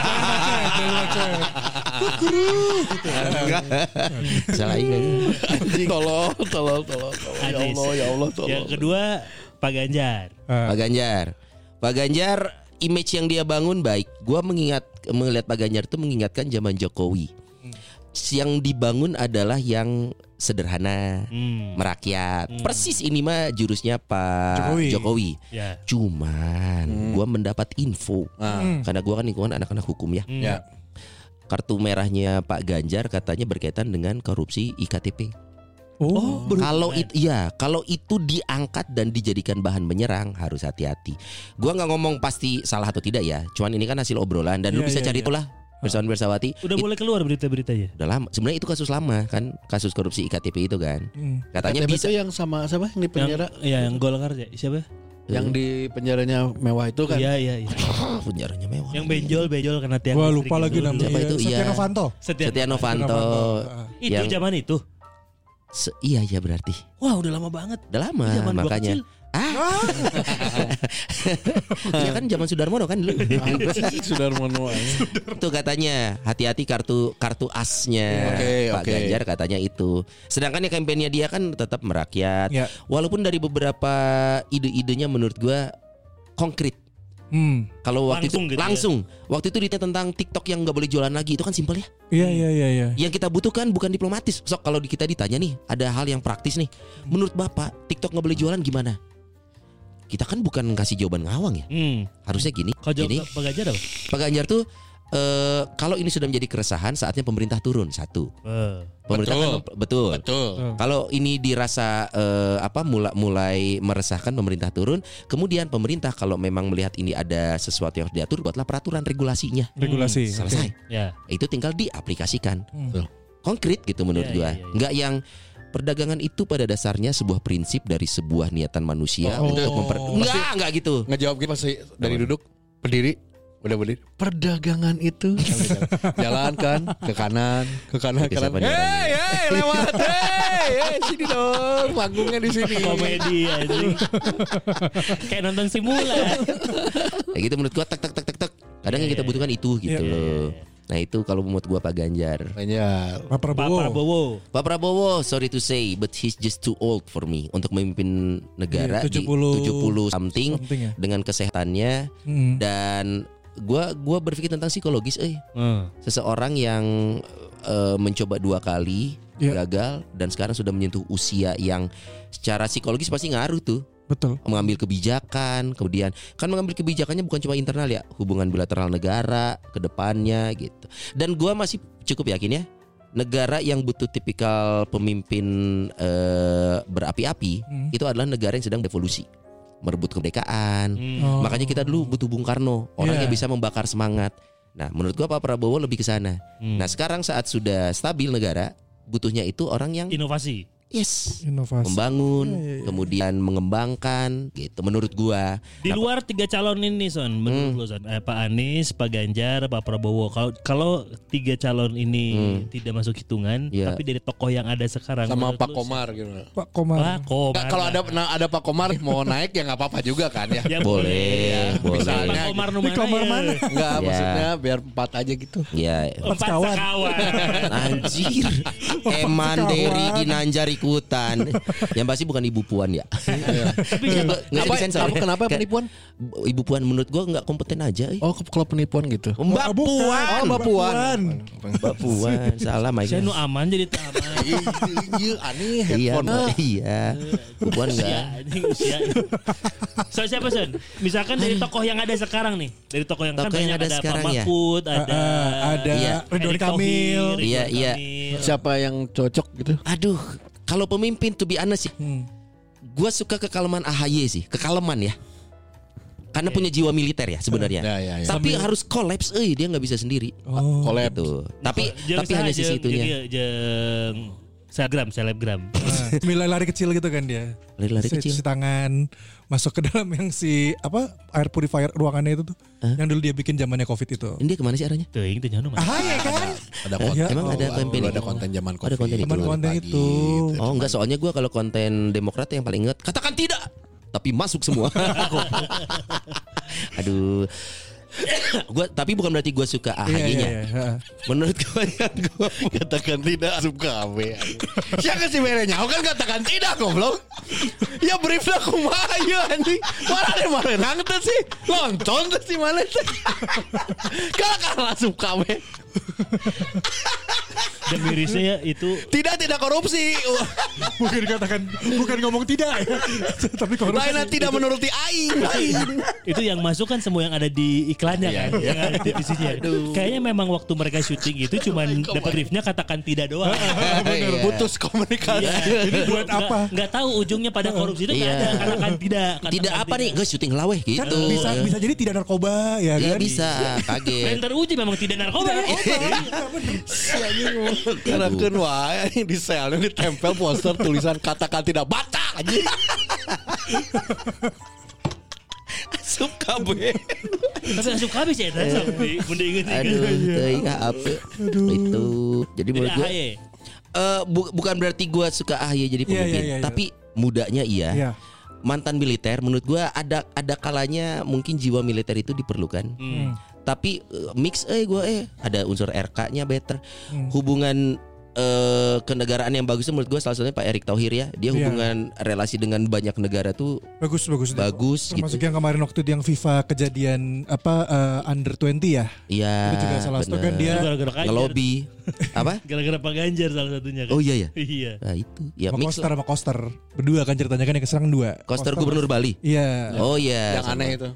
Salah ingat.
Anjing tolong, tolong, tolong, tolong. Ya
Anis.
Allah, ya Allah, tolong.
Yang kedua Pak Ganjar.
Pak Ganjar. Pak Ganjar image yang dia bangun baik. Gua mengingat melihat Pak Ganjar itu mengingatkan zaman Jokowi. Yang dibangun adalah yang sederhana,
Hmm.
merakyat. Persis ini mah jurusnya Pak
Jokowi.
Jokowi.
Ya.
Cuman gua mendapat info.
Ah.
Karena gua kan lingkungan anak-anak hukum ya.
Hmm.
Ya.
Kartu merahnya Pak Ganjar katanya berkaitan dengan korupsi I K T P.
Oh,
Kalau itu iya, kalau itu diangkat dan dijadikan bahan menyerang harus hati-hati. Gua nggak ngomong pasti salah atau tidak ya. Cuman ini kan hasil obrolan dan lu
Iya,
bisa
iya,
cari
iya.
itulah Bersama Bersawati.
Udah
It-
mulai keluar berita-beritanya.
udah lama. Sebenarnya itu kasus lama kan, kasus korupsi I K T P itu kan.
Hmm.
Katanya
K T P
bisa
itu yang sama siapa yang di penjara?
Yang, ya, yang Golkar ya. Siapa?
Yang di penjaranya mewah itu kan?
Iya, iya, iya.
penjaranya mewah.
Yang benjol-benjol kena tiang
Gua
listrik
lupa lagi
itu.
namanya.
Siapa itu?
Setia
Iya.
Novanto.
Setia,
Setia Novanto.
Novanto.
Itu
yang-
zaman itu.
Se- iya ya berarti.
Wah, udah lama banget.
Udah lama
Zaman gua
makanya.
kecil.
Ah. Iya kan zaman Sudarmono kan dulu.
Sudah manual.
Itu katanya hati-hati kartu kartu asnya
Oke,
Pak
oke.
Ganjar katanya itu. Sedangkan ya kampanye dia kan tetap merakyat.
Ya.
Walaupun dari beberapa ide-idenya menurut gua konkret.
Hmm.
Kalau waktu
Langsung
itu
gitu ya?
langsung. Waktu itu detail tentang TikTok yang nggak boleh jualan lagi itu kan simpel ya.
Iya, iya, iya, iya.
Yang kita butuhkan bukan diplomatis. Sok kalau di- kita ditanya nih, ada hal yang praktis nih. Menurut Bapak, TikTok nggak boleh jualan gimana? Kita kan bukan kasih jawaban ngawang ya.
Hmm.
Harusnya gini.
Kau jawab
Gini.
Pak Ganjar apa?
Pak Ganjar tuh eh, kalau ini sudah menjadi keresahan, saatnya pemerintah turun. Satu.
Eh.
Pemerintah
Betul.
kan, betul.
Betul.
Kalau ini dirasa eh, apa mulai mulai meresahkan, pemerintah turun. Kemudian pemerintah kalau memang melihat ini ada sesuatu yang harus diatur, buatlah peraturan regulasinya.
Regulasi.
Selesai.
Ya.
Itu tinggal diaplikasikan.
Betul.
Konkret gitu menurut
Ya,
gua.
ya, ya, ya.
Nggak yang perdagangan itu pada dasarnya sebuah prinsip dari sebuah niatan manusia
Oh.
untuk memper. Enggak, enggak gitu.
Ngejawab gitu pasti dari duduk berdiri udah berdiri. Perdagangan itu jalan kan ke kanan, ke kanan, ke
Oke,
kanan.
siapa nih orangnya?
Hei, hei, lewat. Hei, hei, sini dong. Manggungnya di sini.
Komedi anjing. Kayak nonton simulan.
Kayak gitu menurut gua tak tak tak tak tak. Kadang yang kita butuhkan itu gitu
Iya,
loh. Nah itu kalau menurut gua Pak Ganjar.
Banyak.
Pak
Pak
Prabowo.
Prabowo.
Pak Prabowo, sorry to say, but he's just too old for me untuk memimpin negara
Iya, tujuh puluh
di tujuh puluh something,
something ya.
dengan kesehatannya.
Hmm.
Dan gua gua berpikir tentang psikologis, eh
Hmm.
seseorang yang eh, mencoba dua kali
Iya.
gagal dan sekarang sudah menyentuh usia yang secara psikologis pasti ngaruh tuh.
Betul.
Mengambil kebijakan, kemudian kan mengambil kebijakannya bukan cuma internal ya, hubungan bilateral negara ke depannya gitu. Dan gua masih cukup yakin ya, negara yang butuh tipikal pemimpin eh, berapi-api
Hmm.
itu adalah negara yang sedang evolusi, merebut kemerdekaan.
Hmm.
Oh.
Makanya kita dulu butuh Bung Karno, orang
Iya.
yang bisa membakar semangat. Nah, menurut gua Pak Prabowo lebih ke sana.
Hmm.
Nah, sekarang saat sudah stabil negara, butuhnya itu orang yang
Inovasi.
yes,
Inovasi.
membangun,
Iya, iya, iya.
kemudian mengembangkan gitu menurut gua.
Di luar tiga calon ini Son, menurut lo Son, eh, Pak Anies, Pak Ganjar, Pak Prabowo. Kalau kalau tiga calon ini tidak masuk hitungan,
Iya.
tapi dari tokoh yang ada sekarang
Sama
menurut
Pak
lo,
Komar gitu.
Pak Komar.
Pak Komar.
Nggak, kalau ada nah, ada Pak Komar mau naik ya nggak apa-apa juga kan ya.
Ya,
Boleh, boleh.
Pak Komar nu
Di Komar mana?
ya?
Enggak,
Ya.
maksudnya biar empat aja gitu.
Ya,
Empat
sekawan.
sekawan.
anjir. Eman Deri Ginanjar ikutan. Yang pasti bukan Ibu Puan ya.
Tapi siapa?
Nggak
Apa,
disensor
apa
ya.
kenapa
Kayak-
penipuan?
Ibu Puan menurut gua nggak kompeten aja. eh.
Oh, kalau penipuan gitu.
Mbak
bukan.
Puan.
Oh, Mbak Puan.
Mbak Puan. Salah Mike.
Saya nu aman jadi tak aman.
Iya, aneh
Iya,
headphone.
Mbak. Iya. Bu Puan
Usia,
enggak.
anjing, usia. So siapa Son? Misalkan dari tokoh yang ada sekarang nih, dari tokoh yang kan
Tokoh yang
banyak
ada
ada,
sekarang
Pak
ya?
Mahfud, ada
Ah, ada
Iya.
Ridwan
Erick
Kamil.
Thohir,
Iya,
Ridwan
iya.
Kamil.
Siapa yang cocok gitu?
Aduh, kalau pemimpin to be honest sih,
Hmm.
gua suka kekaleman A H Y sih, kekaleman ya. Karena punya jiwa militer ya sebenarnya.
Ya, ya, ya.
Tapi harus kolaps, eh dia nggak bisa sendiri.
Oh.
Collab.
Gitu. Tapi
Jeung
tapi
saha,
hanya
jeung-
sisi itunya.
jeung- jeung selebgram, selebgram.
Nah, milih lari kecil gitu kan dia.
Lari-lari
Si-
kecil.
si tangan masuk ke dalam yang si apa air purifier ruangannya itu tuh. Yang dulu dia bikin zamannya Covid itu.
Ini dia kemana sih arahnya?
Teuing teh nyaho mah.
Ah ya kan?
Ada
Eh,
konten.
emang ada campaign
Ada
itu?
konten zaman
Oh, ada konten itu.
Zaman konten
Pagi,
itu.
gitu.
Oh enggak, soalnya gua kalau konten Demokrat yang paling inget katakan tidak, tapi masuk semua. Aduh. Gua tapi bukan berarti gua suka A H
Iya,
Y-nya.
iya, iya.
Menurut gua yang gua
Katakan tidak suka we. Siapa sih merenya? Aku kan katakan tidak goblok. Ya brief lah kumaha ya anjing. Mana ada marenang teh sih? Loncon teh sih mana teh. Kalau kalah suka we.
Dan mirisnya ya itu
Tidak tidak korupsi.
Bukan dikatakan bukan ngomong tidak ya. Tapi korupsi.
Lainnya tidak menuruti aing. Aing.
itu yang masuk kan semua yang ada di iklannya kan, yang ada di divisinya. Kayaknya memang waktu mereka syuting itu cuman dapat briefnya katakan tidak doang.
Bener, putus komunikasi.
Iya.
Ini buat
Nggak-
apa?
Nggak tahu ujungnya pada korupsi itu nggak
Iya.
ada. Katakan tidak. katakan
tidak apa nih, gue syuting laweh gitu.
Kan bisa bisa jadi tidak narkoba ya
Iya
kan?
bisa, kaget.
Dan teruji memang tidak narkoba. ya.
Karena kan wae di selnya ditempel poster tulisan katakan tidak baca aja.
Suka be.
Tapi asup habis ya, tadi sampai mendingan
Aduh, teuing apa? Itu. Jadi
Jadi
menurut gue
A H Y.
eh, bu- bukan berarti gue suka A H Y jadi
Iya,
pemimpin,
iya, iya, iya.
tapi mudanya iya.
Iya.
Mantan militer menurut gue ada ada kalanya mungkin jiwa militer itu diperlukan.
Hmm.
Tapi eh, mix eh gue eh ada unsur R K-nya better.
Hmm.
Hubungan eh, kenegaraan yang bagus itu menurut gue salah satunya Pak Erick Thohir ya. Dia
Iya.
hubungan relasi dengan banyak negara tuh
Bagus bagus.
bagus
Termasuk
gitu.
yang kemarin waktu itu yang FIFA kejadian apa eh, under dua puluh ya.
Iya.
Itu juga salah satu kan
bener.
dia
Gara-gara Ganjar.
ngelobi. Apa?
Gara-gara Pak Ganjar salah satunya kan.
Oh iya ya.
Iya.
Nah itu. Ya
sama
mix
Koster
lah.
sama Koster berdua kan ceritanya kan yang keserang dua.
Koster Gubernur Bali.
Iya.
Oh iya.
Yang aneh itu.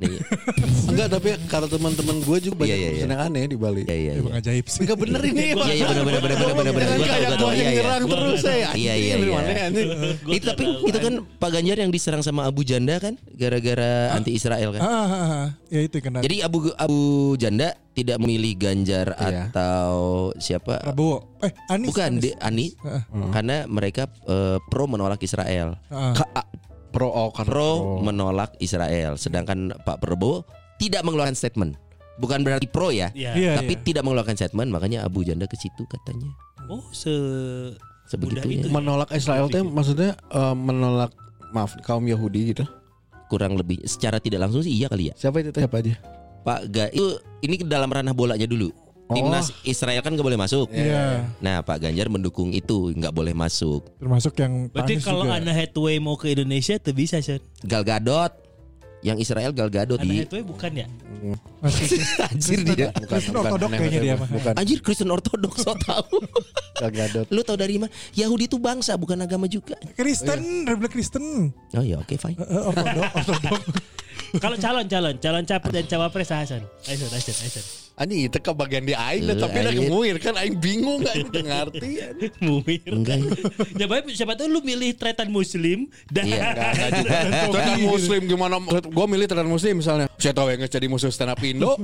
Nih.
Enggak, tapi kata teman-teman gue juga banyak
Iya, iya, iya.
yang aneh di Bali.
Iya iya.
Emang
iya.
ajaib sih.
Enggak bener ini.
Iya iya benar benar benar benar benar benar.
Jangan
Gua tahu,
kayak
gua tahu.
gua yang
Iya, iya.
nyerang
Gua
terus
nggak
saya.
tahu. Iya, iya, iya.
Gua
Itu tapi
tahu.
itu kan Pak Ganjar yang diserang sama Abu Janda kan gara-gara anti Israel kan.
Ah, ah, ah, ah. Ya itu yang kena.
Jadi Abu Abu Janda tidak memilih Ganjar
Iya.
atau siapa?
Prabowo. Eh, Anies.
Bukan
Anies.
di Ani
Ah,
karena mereka eh, pro menolak Israel.
ah.
Ka- ah, Pro oh, kan
Pro menolak Israel, sedangkan Pak Prabowo tidak mengeluarkan statement. Bukan berarti pro ya,
Iya.
Iya,
tapi
iya.
tidak mengeluarkan statement, makanya Abu Janda ke situ katanya.
Oh, se
Sebegitunya.
mudah itu.
menolak Israel teh maksudnya eh, menolak maaf kaum Yahudi gitu.
Kurang lebih secara tidak langsung sih iya kali ya.
Siapa itu teh? Siapa aja?
Pak Ga itu ini ke dalam ranah bolanya dulu. Timnas Israel kan nggak boleh masuk.
Iya.
Nah Pak Ganjar mendukung itu nggak boleh masuk.
Termasuk yang Pak
Berarti
Anies
kalau
juga.
Anna Hathaway mau ke Indonesia tuh bisa, Son.
Gal Gadot, yang Israel Gal Gadot
Anna
di
Hathaway bukan ya?
Masih
anjir dia.
Bukan,
Kristen ortodok
aneh,
kayaknya dia
bukan.
mah.
Bukan.
Anjir Kristen ortodoks so tahu.
Gal Gadot.
Lu tahu dari mana? Yahudi itu bangsa bukan agama juga.
Kristen, Republik Kristen.
Oh ya oke fine.
Eh, eh, ortodok, ortodok.
Kalau calon-calon, calon capres dan cawapres Hasan. Ayo, Son, ayo, Son, ayo, Son.
Ani itu ke bagian di aing
Eh,
tapi udah
aing.
kemuir kan aing bingung aing teu ngarti.
Mumir.
Enggak.
Ya baik, siapa tahu lu milih tretan muslim dan
Iya.
Tretan muslim gimana? Gue milih tretan muslim misalnya. Saya tahu yang jadi musuh stand up Indo.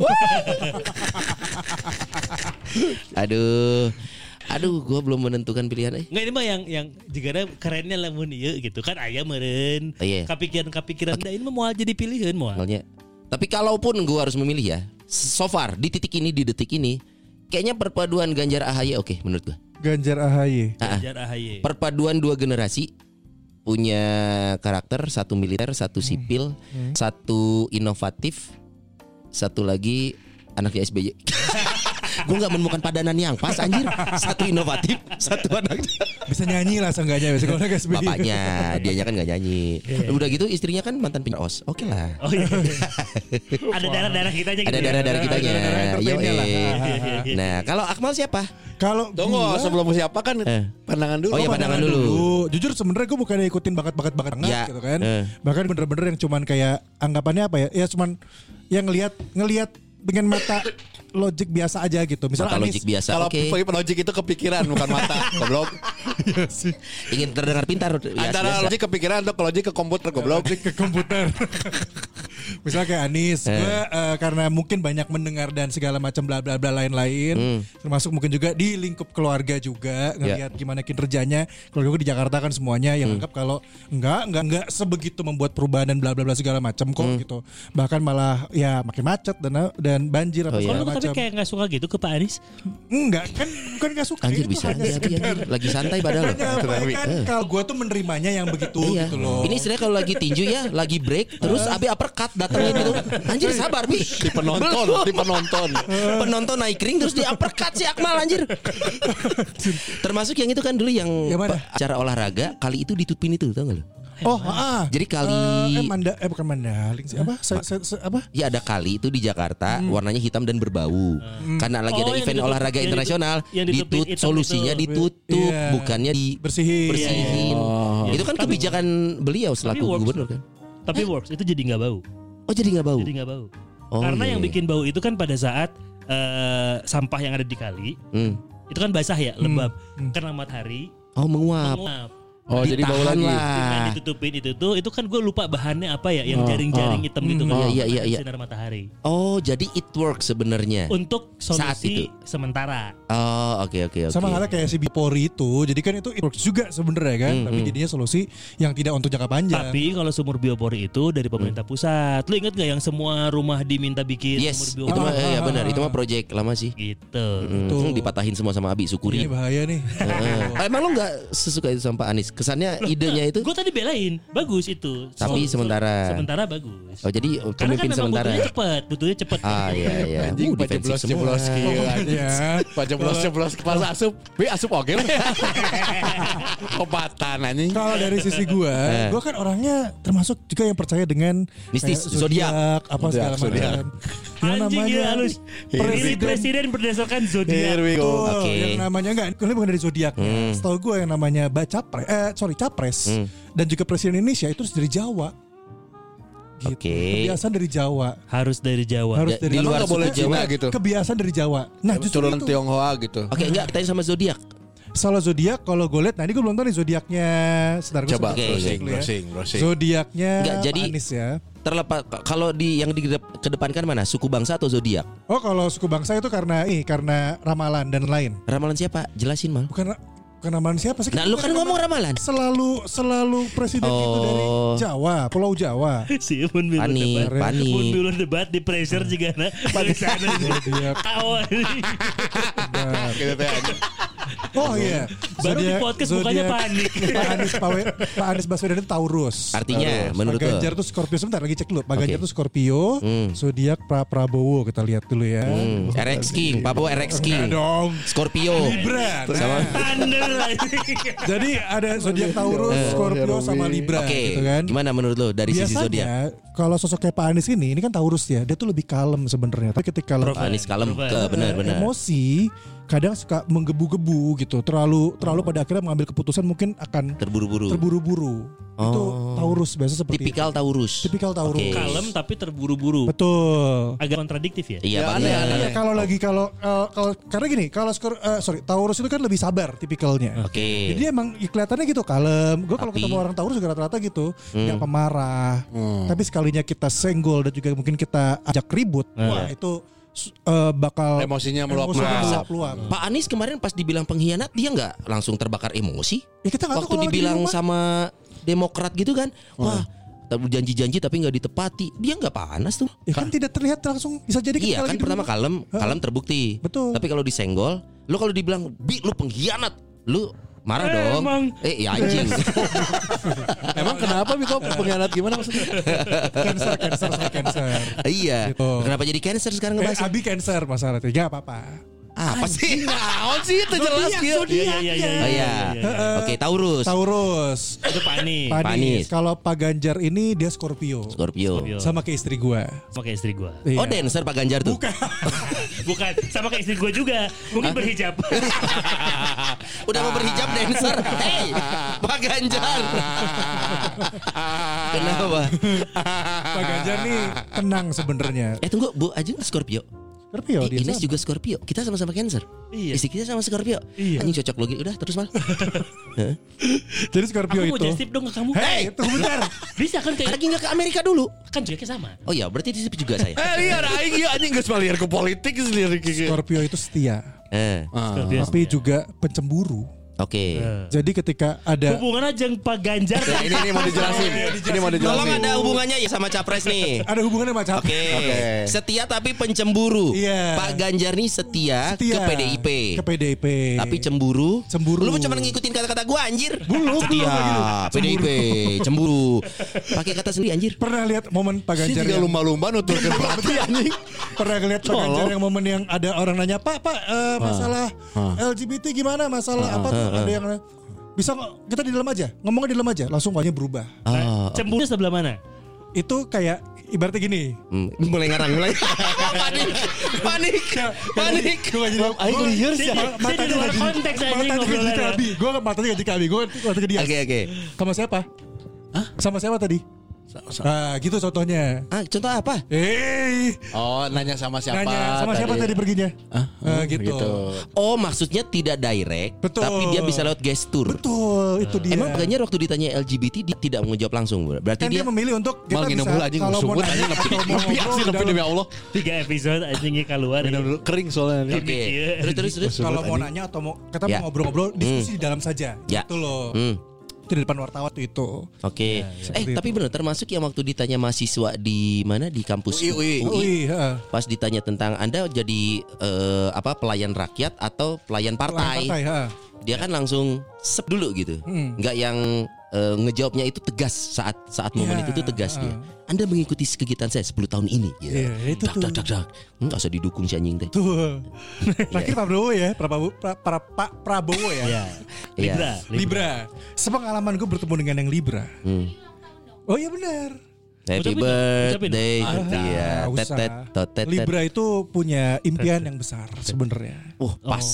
Aduh. Aduh, gua belum menentukan pilihan eh.
Nggak, ini mah yang yang juga kerennya lah mun ieu gitu kan aya meureun.
Oh, iya.
Kapikiran-kapikiran da ini mah moal jadi pilihan moal.
Soalnya. Tapi kalaupun gua harus memilih ya, so far di titik ini di detik ini kayaknya perpaduan Ganjar A H Y oke menurut gua.
Ganjar A H Y.
Ah, ah.
Ganjar A H Y.
Perpaduan dua generasi punya karakter, satu militer, satu sipil, satu inovatif, satu lagi anaknya S B Y. Gue nggak menemukan padanan yang pas anjir. Satu inovatif, satu anaknya.
Bisa nyanyi lah seenggaknya biasa kalau nggak S B Y.
Bapaknya, dianya kan nggak nyanyi. Udah gitu istrinya kan mantan penyaos. Oke lah.
Oh iya. Ada darah-darah kitanya gitu.
Ada darah-darah kitanya.
Ada darah
Yo,
entertainnya lah.
eh. Nah, kalau Akmal siapa?
Kalau
Tunggu
gua-
sebelum siapa kan
Eh.
pandangan dulu.
Oh, iya, pandangan dulu.
Jujur sebenarnya gue bukan ikutin bakat-bakat bakat banget
Ya,
gitu kan.
eh.
Bahkan bener-bener yang cuman kayak anggapannya apa ya? Ya cuman yang ngelihat ngelihat dengan mata logik biasa aja gitu. Misalnya
Mata
Anies,
logik biasa.
Kalau
Oke.
logik itu kepikiran bukan mata. Goblok.
Iya sih.
Ingin terdengar pintar. Ya,
Antara
biasa.
logik kepikiran atau logik ke komputer goblok.
Logik ke komputer. Misalnya kayak Anies,
Eh.
gue eh, karena mungkin banyak mendengar dan segala macam bla bla bla lain-lain,
Hmm.
termasuk mungkin juga di lingkup keluarga juga ngelihat gimana kinerjanya. Keluarga gue di Jakarta kan semuanya yang
Hmm.
anggap kalau enggak enggak enggak sebegitu membuat perubahan dan bla bla bla segala macam kok
Hmm.
gitu. Bahkan malah ya makin macet dan dan banjir apa
Oh, iya.
segala
Kalau lu tapi
macam.
kayak nggak suka gitu ke Pak Anies?
Enggak kan bukan gak suka
Anjir
itu
bisa
hanya
aja tapi
sekedar
anjir. Lagi santai padahal.
menyampaikan
Eh.
kalau gue tuh menerimanya yang begitu
Iya.
gitu loh.
Ini istilahnya kalau lagi tinju ya, lagi break, terus abi uppercut datangnya gitu. Anjir sabar bi.
Di penonton, di penonton.
Penonton naik ring terus di uppercut si Akmal anjir. Termasuk yang itu kan dulu yang,
Yang mana?
acara olahraga kali itu ditutupin itu tau gak lu?
Oh, ah.
Jadi kali
Eh, eh, manda eh bukan mandaling sih apa? Se, se, se- apa?
ya ada kali itu di Jakarta warnanya hitam dan berbau. Karena lagi
Oh,
ada
yang
event
ditutup-
olahraga
yang
internasional,
ditutup- yang ditutupin
ditut
hitam
solusinya
itu.
ditutup
Iya.
bukannya di
Bersihin.
bersihin.
Oh.
Itu kan kebijakan beliau selaku
works.
gubernur kan.
Tapi works itu jadi nggak bau.
Oh jadi nggak bau.
Jadi nggak bau.
Oh,
Karena
iya,
yang
iya.
bikin bau itu kan pada saat eh, sampah yang ada di kali
Hmm.
itu kan basah ya, lembab. Kena matahari,
Oh menguap.
menguap.
Oh jadi bau
Ditahan
lagi.
lah.
Dengan ditutupin itu tuh, itu kan gue lupa bahannya apa ya, yang jaring-jaring hitam gitu kan.
Iya, iya, iya, iya.
Sinar matahari.
Oh jadi it works sebenarnya.
Untuk
Saat itu.
solusi sementara.
Oh oke oke oke.
Sama halnya kayak si Bipori itu, jadi kan itu it works juga sebenarnya kan,
Hmm,
tapi
hmm.
jadinya solusi yang tidak untuk jangka panjang.
Tapi kalau sumur biopori itu dari pemerintah pusat. Lu inget gak yang semua rumah diminta bikin
Yes,
sumur
itu
biopori?
mah eh, ya benar, itu mah project lama sih.
Gitu.
Hmm,
Tuh.
dipatahin semua sama Abi
Ini
syukuri.
bahaya nih.
Heeh. Emang lo nggak sesuka itu sama Pak Anies? Kesannya idenya itu.
Gue tadi belain, bagus itu.
Tapi
So- so-
sementara.
Sementara bagus.
Oh jadi
Karena kan
pemimpin
memang
sementara.
butuhnya cepet, butuhnya cepet.
Ah iya iya.
Anjing
Uh,
baca
defensif
jeblos
semua.
jeblos kieu anjing.
Ya.
Baca jeblos jeblos pas asup. Bi asup oke lah. Obatan anjing.
Kalau dari sisi gua,
Eh.
gua kan orangnya termasuk juga yang percaya dengan
Mistis,
kayak
zodiak.
apa
Zodiak,
segala
zodiak.
macam. Yang
Anjing
namanya
ya halus. Pilih
presiden.
presiden berdasarkan
Here
zodiak.
we go.
Betul,
Oke.
yang namanya enggak, ini bukan dari zodiaknya.
Hmm.
Setahu gue yang namanya baca pres, eh sorry capres
Hmm.
dan juga presiden Indonesia itu harus dari Jawa. Gitu.
Oke.
Kebiasaan dari Jawa.
Harus dari Jawa.
Harus
Ya,
dari
di
Emang
luar
nggak boleh
suku
Cina
Jawa.
gitu.
Kebiasaan dari Jawa. Nah, justru
Turunan
itu.
Tionghoa gitu.
Oke, enggak tanya sama zodiak.
Soal zodiak kalau gue lihat, nah ini gue belum tahu nih zodiaknya. Sebentar gue
Coba
search
Oke,
browsing,
dulu ya.
browsing, browsing.
Zodiaknya
Nggak, jadi-
Pak Anies ya.
Terlepas kalau di yang dikedepankan mana? Suku bangsa atau zodiak?
Oh, kalau suku bangsa itu karena ini karena ramalan dan lain.
Ramalan siapa? Jelasin mal.
Bukan bukan ramalan siapa sih?
Nah, lu kan ngomong ramalan.
Selalu selalu presiden itu dari
Oh.
Jawa, Pulau Jawa.
Si mun bilu
Panik,
debat.
panik.
Mun bilu debat di pressure juga na. Dari sana
Zodiak.
kawan.
Benar.
Gitu teh.
Oh iya.
Baru di
Zodiak-
podcast mukanya
zodiak
panik.
Pak Anies Pak, We- Pak Anies Baswedan itu Taurus.
Artinya
Pak
menurut lo?
Ganjar tuh Scorpio. Sebentar lagi cek dulu. Pak
Oke.
Ganjar tuh Scorpio.
Hmm.
Zodiak Pra Prabowo kita lihat dulu ya.
Hmm, R X King, Pak Prabowo R X King.
Enggak dong.
Scorpio.
Libra.
Sama.
Nah,
Under lagi.
jadi ada zodiak Taurus, Scorpio sama Libra
Oke,
gitu kan.
gimana menurut lo dari sisi zodiak?
Biasanya kalau sosok kayak Pak Anies ini, ini kan Taurus ya, dia tuh lebih kalem sebenarnya. Tapi ketika
Pak Anies kalem,
Berubah.
ke benar-benar.
emosi, kadang suka menggebu-gebu gitu. Terlalu terlalu pada akhirnya mengambil keputusan mungkin akan
Terburu-buru.
terburu-buru. Itu
Oh.
Taurus biasa seperti
Tipikal Taurus.
itu. Tipikal Taurus.
Oke.
Kalem tapi terburu-buru.
Betul.
Agak kontradiktif ya.
Iya
Ya,
banget.
aneh,
Ya, kalau lagi kalau eh, kalau karena gini, kalau skor eh, sorry Taurus itu kan lebih sabar tipikalnya.
Oke.
Jadi emang ya, kelihatannya gitu kalem. Gue kalau
Tapi-
ketemu orang Taurus juga rata-rata gitu, nggak pemarah. Tapi sekalinya kita senggol dan juga mungkin kita ajak ribut, wah itu eh, bakal
Emosinya meluap-luap.
emosinya meluap-luap.
Pak Anies kemarin pas dibilang pengkhianat dia nggak langsung terbakar emosi.
Ya kita nggak tahu
Waktu
kalau lagi di
dibilang
rumah.
sama Demokrat gitu kan, wah janji-janji tapi nggak ditepati, dia nggak panas tuh.
Ya kan tidak terlihat langsung, bisa jadi ketika
Iya
lagi
kan
di
pertama
rumah.
kalem, kalem terbukti.
Betul.
Tapi kalau disenggol, lu kalau dibilang bi lu pengkhianat, lu marah
Eh,
dong.
emang.
Eh ya anjing.
Emang kenapa Biko pengkhianat gimana maksudnya?
Cancer, cancer, saya cancer.
Iya.
Gitu.
Kenapa jadi cancer sekarang
Eh,
ngebahas?
Abi cancer masalahnya, gak apa-apa.
Apa sih?
Naon sih itu jelas
Zodiak,
gitu.
zodiak.
Iya iya iya.
Oh iya. Oke, Taurus.
Taurus.
Itu panik.
Pak Anies.
Anies.
Kalau Pak Ganjar ini dia Scorpio.
Scorpio.
Scorpio.
Sama kayak istri gua.
Pakai istri gua.
Iya.
Oh dancer Pak Ganjar tuh.
Bukan.
Bukan sama kayak istri gua juga. Mungkin berhijab.
Udah mau berhijab dancer. Hey, Pak Ganjar. Kenapa?
Pak Ganjar nih tenang sebenarnya.
Eh tunggu, Bu Ajeng Scorpio.
Scorpio
I-
dia
Ines
sama.
juga Scorpio. Kita sama-sama Cancer.
Iya.
Istri kita sama Scorpio.
Iya.
Anjing cocok logi. Udah terus mal.
Jadi Scorpio
Aku mau
itu.
just tip dong ke kamu.
Hei, tunggu bentar.
Bisa kan kayak
Lagi nggak ke Amerika dulu?
kan juga kayak sama.
Oh iya, berarti di situ juga saya.
Eh iya, ada aing ieu anjing geus maliar ke politik geus liar ke.
Scorpio itu setia,
Eh,
Scorpio
tapi
setia.
juga pencemburu.
oke.
Jadi ketika ada
Hubungan aja yang Pak Ganjar.
Nah, ini ini mau dijelasin. Ini mau dijelasin.
Tolong ada hubungannya ya sama capres nih.
ada hubungannya sama capres.
Oke.
Oke.
Setia tapi pencemburu.
Iya.
Pak Ganjar nih setia,
Setia
ke P D I P.
Ke P D I P.
Tapi cemburu.
Cemburu.
Lu cuma ngikutin kata-kata gua anjir.
Belum,
Setia,
belum lagi lu.
P D I P, cemburu. Pakai kata sendiri anjir.
Pernah lihat momen Pak
Si
Ganjar
juga
yang
lumba-lumba nuturkeun berarti anjing.
pernah lihat Pak Ganjar yang momen yang ada orang nanya Pak Pak eh, masalah L G B T gimana masalah apa tuh ada yang bisa nggak kita di dalam aja ngomongnya di dalam aja langsung wajahnya berubah.
Oh,
Cemburu sebelah mana?
Itu kayak ibaratnya gini.
hmm, mulai ngarang mulai. panik, panik, panik.
Gue gak jadi
Aing liar sih.
Saya saya di luar konteks aja
Matanya gaji
ngobrolannya.
Abi. Gue matanya gaji Abi. Gue matanya ke dia.
Oke oke.
Sama siapa? Hah? Sama siapa tadi? Ah, gitu contohnya.
Ah, contoh apa?
Eh,
Oh, nanya sama siapa?
nanya sama siapa tadi perginya?
Ah,
Ah, gitu.
Oh, maksudnya tidak direct,
Betul.
tapi dia bisa lewat gestur.
Betul, itu dia.
Emang Pak Ganjar waktu ditanya L G B T dia tidak menjawab langsung, bro. Berarti
kan
dia,
dia memilih untuk kita
Mal nginum
bisa
dulu anjing
kalau mau
sumut
nanya,
anjing nepi
kalau mau
nepi
ngobrol
asli
di
nepi
dalam-
demi Allah.
Tiga episode anjingnya keluar.
Minum
ya.
dulu kering soalnya.
Oke.
Iya.
Terus terus terus.
kalau mau nanya atau mau kita
Ya.
mau ngobrol-ngobrol diskusi di dalam saja.
Ya.
Gitu loh.
Hmm.
Itu di depan wartawan tuh itu.
Oke. eh,
seperti
tapi benar termasuk yang waktu ditanya mahasiswa di mana di kampus
U I,
U I.
Wih, heeh.
Pas ditanya tentang Anda jadi eh, apa pelayan rakyat atau pelayan partai,
Partai, heeh.
dia kan langsung sep dulu gitu,
Hmm.
nggak yang eh, ngejawabnya itu tegas saat saat momen
Ya,
itu tuh tegas
uh.
dia. Anda mengikuti kegiatan saya sepuluh tahun ini, gitu.
Iya, itu
dak,
tuh.
dak, dak, dak. Hmm, nggak usah didukung si anjing teh.
Tuh. Terakhir Pak Prabowo ya, Prabowo, pra, pra, Pak Prabowo ya.
Iya.
Iya.
Libra.
Libra. Sepengalaman gue bertemu dengan yang Libra.
Hmm.
Oh iya benar.
Happy
Ucapin, ucapin.
birthday
Ah,
to dia.
nggak
Tet
usah.
tet tot, tet, tet.
Libra itu punya impian yang besar sebenarnya.
Uh, pas.
Oh.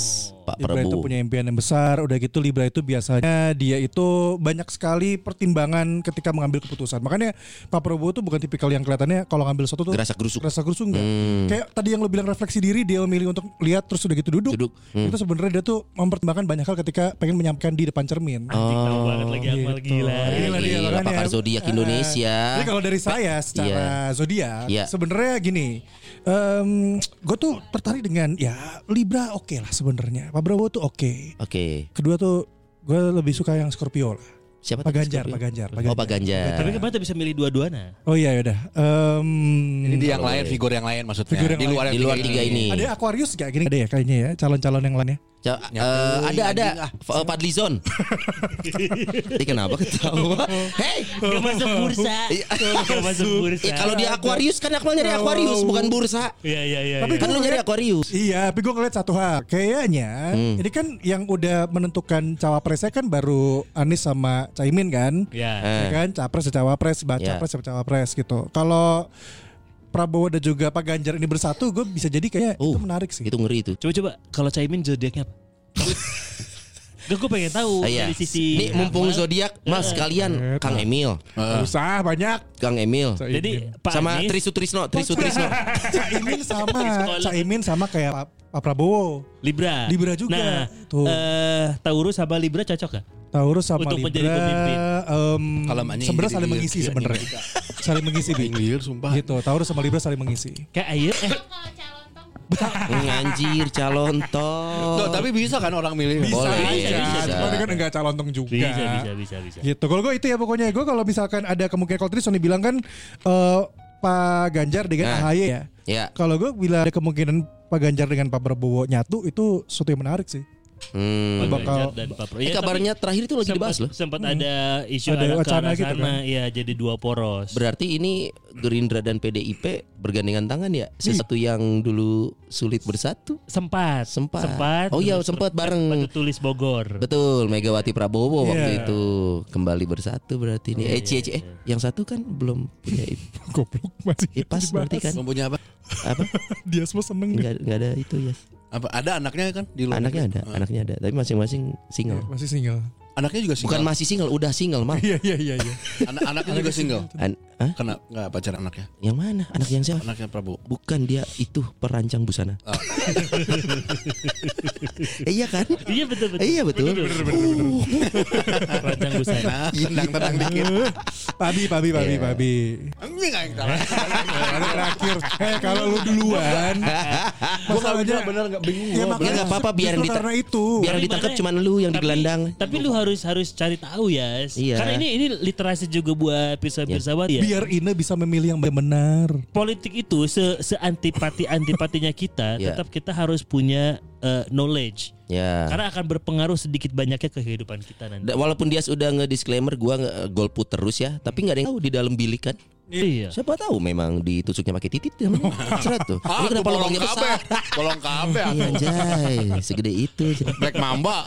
Pak
Libra itu
Prabowo.
punya impian yang besar. Udah gitu Libra itu biasanya dia itu banyak sekali pertimbangan ketika mengambil keputusan. Makanya Pak Prabowo itu bukan tipikal yang kelihatannya kalau ngambil sesuatu tuh
Gerasa gerusuk.
Gerasa gerusuk enggak.
Hmm.
Kayak tadi yang lo bilang refleksi diri, dia memilih untuk lihat terus udah gitu duduk.
Duduk. Hmm.
Itu sebenarnya dia tuh mempertimbangkan banyak hal ketika pengen menyampaikan di depan cermin.
Anjing tahu banget lagi Akmal
gitu.
gila.
Gila dia,
Gila,
makanya.
pakar zodiak
Eh,
Indonesia.
Jadi kalau dari saya secara
Iya.
zodiak,
Iya.
sebenarnya gini, gue tuh tertarik dengan ya Libra oke lah sebenarnya. Pak Prabowo tuh oke.
Oke.
Kedua tuh gue lebih suka yang Scorpio lah.
Siapa
Pak
tadi
Ganjar,
Scorpio?
Pak Ganjar, Pak
Oh, Pak Ganjar.
Tapi kan Bata bisa milih dua-duanya.
Oh iya yaudah. Um,
Ini di yang
Kalau
lain,
boleh.
figur yang lain maksudnya.
Figur yang
di luar
lain.
Di luar tiga ini.
Ada Aquarius gak gini? Ada ya kayaknya ya calon-calon yang lainnya.
Ca- eh, ada ada F- Fadlizon. Ini kenapa ketawa? Hey,
Gak masuk bursa. Gak masuk bursa.
eh, kalau dia Aquarius kan Akmal nyari Aquarius bukan bursa.
Iya iya iya.
Tapi
iya.
Kan lu nyari Aquarius.
Iya, tapi gue ngeliat satu hal. Kayaknya
Hmm.
ini kan yang udah menentukan cawapresnya kan baru Anies sama Caimin kan.
Ya.
Eh.
Ya kan, capres cawapres, baca
Ya.
capres cawapres gitu. Kalau Prabowo dan juga Pak Ganjar ini bersatu, gue bisa jadi kayak
Oh,
itu menarik sih.
Itu ngeri itu.
Coba-coba kalau Caimin zodiaknya apa? Gak, gue pengen tahu
Ah, iya.
dari sisi
Nih mumpung
Akmal.
zodiak, Mas kalian Kang Emil,
Usah banyak.
Kang Emil,
Jadi Pak
sama
Anies
Trisu Trisno, Trisu Trisno.
Caimin sama,
Sekolah.
Caimin sama kayak Pak, Pak Prabowo.
Libra.
Libra juga.
Nah,
Tuh.
eh, Taurus sama Libra cocok gak?
Taurus sama
Untuk menjadi
Libra,
pemimpin.
em,
Kalau emaknya
sebenarnya
jadi
saling
liur,
mengisi
iya,
sebenarnya. Saling mengisi Bi.
Liur sumpah.
Gitu, Taurus sama Libra saling mengisi.
Kayak air eh
Anjir calon toh.
Tuh, tapi bisa kan orang milih.
Bisa,
Bisa,
bisa, bisa.
Cuma dia kan enggak calon tong juga.
bisa bisa bisa bisa.
Gitu. Kalau gue itu ya pokoknya gue kalau misalkan ada kemungkinan kalau tadi Sony bilang kan eh, Pak Ganjar dengan
Nah.
A H Y ya.
Ya.
Kalau gue bila ada kemungkinan Pak Ganjar dengan Pak Prabowo nyatu itu sesuatu yang menarik sih.
Hmm.
Pak
bakal-
Ganjar dan Pak Prabowo.
Eh,
Ya, tapi
kabarnya terakhir itu lagi
sempat,
dibahas loh.
sempat ada isu
Ada
ada ke
wacana
arah
gitu
sana,
kan?
ya jadi dua poros.
Berarti ini Gerindra dan P D I P bergandengan tangan ya. Sesuatu yang dulu sulit bersatu.
Sempat,
Sempat.
sempat.
Oh iya,
Terus
sempat bareng.
Batu Tulis Bogor.
Betul, Megawati Prabowo waktu
Iya.
itu kembali bersatu berarti ini.
Iya,
Eh, Cie, Cie, eh, yang satu kan belum punya I P.
Goblok masih.
Ya, pas berarti kan.
Mempunyai apa?
Apa?
Dia semua seneng dia.
Enggak enggak ada itu ya.
Apa? Ada anaknya kan di luar.
Anaknya ada,
negeri?
anaknya ada, tapi masing-masing single.
Masih single.
Anaknya juga single.
Bukan masih single, udah single, Mal.
Iya iya iya iya.
Anak- anaknya juga single.
An- Hah?
Kena enggak pacar anaknya?
Yang mana? Anak yang siapa?
Anaknya Prabowo.
Bukan, dia itu perancang busana.
Oh.
Eh, iya kan?
Iya betul betul.
Eh, iya betul.
Rancang busana.
Tenang-tenang dikit.
Pabi pabi pabi
Iya.
pabi.
Enggak enggak yang salah.
Ada terakhir. Eh kalau lu duluan.
Gua enggak bener enggak bingung.
Ya,
gua.
makanya
Enggak apa-apa, biar yang
justru
dita-
karena itu.
Biar yang
Tapi
ditangkap
mana-
cuma lu yang
Tapi-
digelandang.
Tapi lu harus harus cari tahu ya.
Iya.
Karena ini ini literasi juga buat pirsa-pirsawat ya.
Biar Ine bisa memilih yang benar.
Politik itu se se antipati antipatinya kita,
Iya.
tetap kita harus punya eh, knowledge.
Ya.
Karena akan berpengaruh sedikit banyaknya ke kehidupan kita nanti.
Da- Walaupun dia sudah nge-disclaimer gua nge- golput terus ya, tapi nggak ada yang tahu di dalam bilik kan.
Iya.
Siapa tahu memang ditusuknya pakai titit ya. Cerat tuh.
Ah,
Ini kenapa
bolong
lubangnya
kabe.
besar?
Bolong kabe.
Iya, anjay, segede itu.
Black Mamba.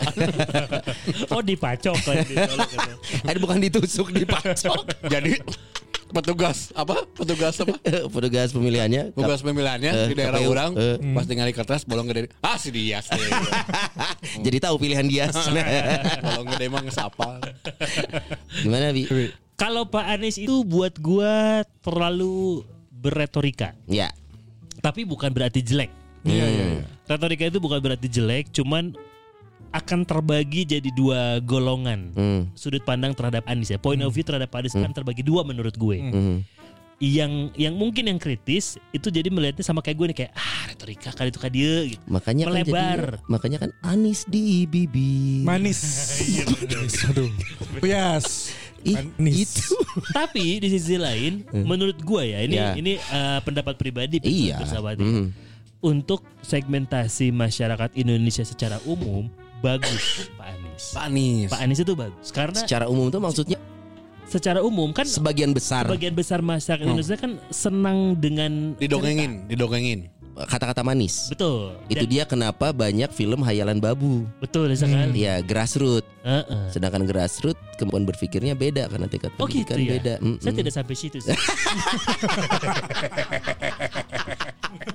Oh dipacok kan.
Ada bukan ditusuk, dipacok.
Jadi petugas apa? Petugas apa?
Petugas pemilihannya.
Tugas pemilihannya
Eh,
di daerah
K P U.
orang
Eh.
pas tinggal kertas bolong gede. Ah si Dias. deh.
Jadi tahu pilihan dia.
Bolong gede emang ngesapal.
Gimana, Bi?
Kalau Pak Anies itu buat gua terlalu berretorika,
Ya.
tapi bukan berarti jelek.
Iya iya iya.
Retorika itu bukan berarti jelek, cuman akan terbagi jadi dua golongan.
Hmm.
Sudut pandang terhadap Anies ya. Point of view terhadap Anies akan terbagi dua menurut gue.
Hmm.
Yang yang mungkin yang kritis itu jadi melihatnya sama kayak gue nih, kayak ah retorika kali itu dia gitu.
Makanya kan
Melebar.
jadi, makanya kan Anies di bibir.
Manis. Manis. Aduh. Yes.
Ih,
Manis.
itu.
Tapi di sisi lain, menurut gue ya ini
Ya.
ini eh, pendapat pribadi
Iya.
bersahabat.
Hmm.
Untuk segmentasi masyarakat Indonesia secara umum bagus Pak Anies.
Pak Anies.
Pak Anies itu bagus karena
Secara umum tuh maksudnya
secara umum kan
sebagian besar
sebagian besar masyarakat Indonesia kan senang dengan
Didongengin, didongengin.
kata-kata manis.
betul.
Itu
Dan-
dia kenapa banyak film hayalan babu.
betul sekali.
Ya, grassroots.
Heeh.
Sedangkan grassroots kemampuan berpikirnya beda karena tingkat
Oh gitu
pendidikan
ya.
beda. Mm-mm.
Saya tidak sampai situ sih.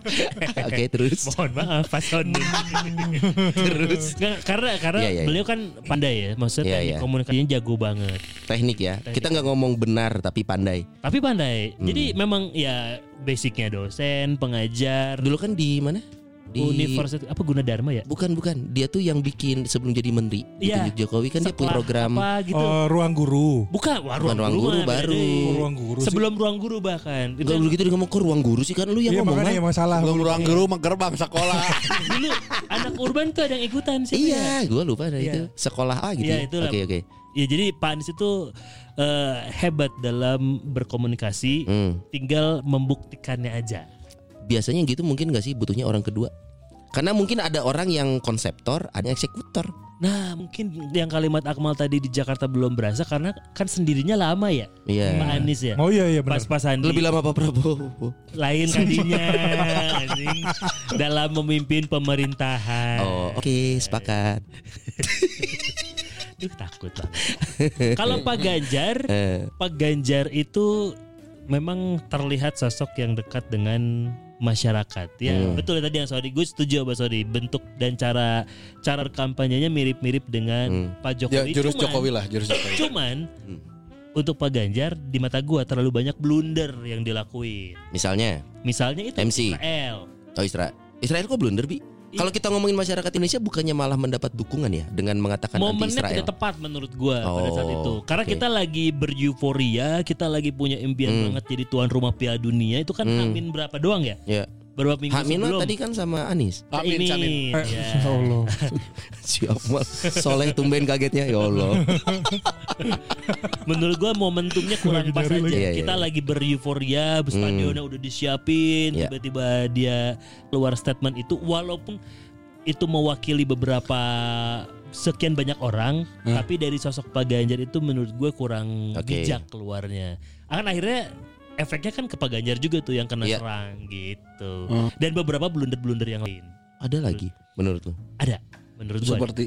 Oke, terus.
Mohon maaf Pak Sony.
Terus
Nggak, karena karena
Iya, iya,
beliau kan pandai ya, maksudnya
Iya,
teknik
iya.
komunikasinya jago banget.
teknik ya. Kita nggak ngomong benar tapi pandai.
Tapi pandai.
Hmm.
Jadi memang ya basicnya dosen, pengajar,
Dulu kan di mana? Di
Universitas apa Gunadarma ya?
Bukan, bukan. Dia tuh yang bikin sebelum jadi menteri.
Iya.
Ditunjuk Jokowi kan dia punya
Sekolah
program.
apa gitu.
Oh, ruang guru.
Bukan, wah,
Bukan ruang
guru
guru
mah beda
baru.
deh.
Oh, ruang guru sih.
Sebelum ruang guru bahkan. Itu
Enggak dulu gitu dia ngomong kok ruang guru sih kan lu yang
Iya
ngomong.
makanya
kan?
masalah.
Belum ruang guru mah gerbang sekolah.
dulu anak urban tuh ada yang ikutan sih.
Iya, gua lupa ada
Iya.
itu. Sekolah A gitu.
Iya,
ya?
itulah.
Oke, oke.
Ya jadi Pak Anies itu eh, hebat dalam berkomunikasi,
Hmm.
tinggal membuktikannya aja.
Biasanya gitu mungkin gak sih butuhnya orang kedua? Karena mungkin ada orang yang konseptor, ada yang eksekutor.
Nah mungkin yang kalimat Akmal tadi di Jakarta belum berasa karena kan sendirinya lama ya
Iya.
Pak Anies ya.
Oh iya iya benar.
Pas-pas Sandi
Lebih lama Pak Prabowo.
lain kadinya anjing, dalam memimpin pemerintahan.
Oh, oke, sepakat.
Duh, takut banget. Kalau Pak Ganjar,
Eh.
Pak Ganjar itu memang terlihat sosok yang dekat dengan masyarakat. Ya,
Hmm.
betul ya tadi yang Sodi. Gue setuju sama Sodi. Bentuk dan cara cara kampanyenya mirip-mirip dengan
Hmm.
Pak
Ya,
Jokowi.
jurus
Cuman-
Jokowi lah, jurus Jokowi.
Cuman
Hmm.
untuk Pak Ganjar di mata gua terlalu banyak blunder yang dilakuin.
Misalnya
Misalnya itu
M C.
Israel.
Oh Israel. Israel kok blunder, Bi? Kalau kita ngomongin masyarakat Indonesia bukannya malah mendapat dukungan ya dengan mengatakan anti
Momennya
Israel.
tidak tepat menurut gua pada saat
Oh,
itu. Karena
oke.
kita lagi beryuforia, kita lagi punya impian
Hmm.
banget jadi tuan rumah Piala Dunia. Itu kan
Hmm.
Hamin berapa doang ya?
Ya.
Beberapa minggu
Hamin mah
sebelum.
tadi kan sama Anies.
Amin,
Ini,
amin.
Eh,
ya.
ya Allah.
Siap mal. Soleh tumben kagetnya ya Allah.
Menurut gua momentumnya kurang
Lagi
pas
nyari
aja.
lagi. Iya, iya,
Kita
iya.
lagi beryuforia, stadionnya udah disiapin,
Iya.
tiba-tiba dia keluar statement itu walaupun itu mewakili beberapa sekian banyak orang,
Hmm.
tapi dari sosok Pak Ganjar itu menurut gue kurang
Oke.
bijak keluarnya. Akan akhirnya efeknya kan ke Pak Ganjar juga tuh yang kena
Iya.
serang gitu.
Hmm.
Dan beberapa blunder-blunder yang lain.
Ada lagi menurut lu?
Ada menurut gue.
Seperti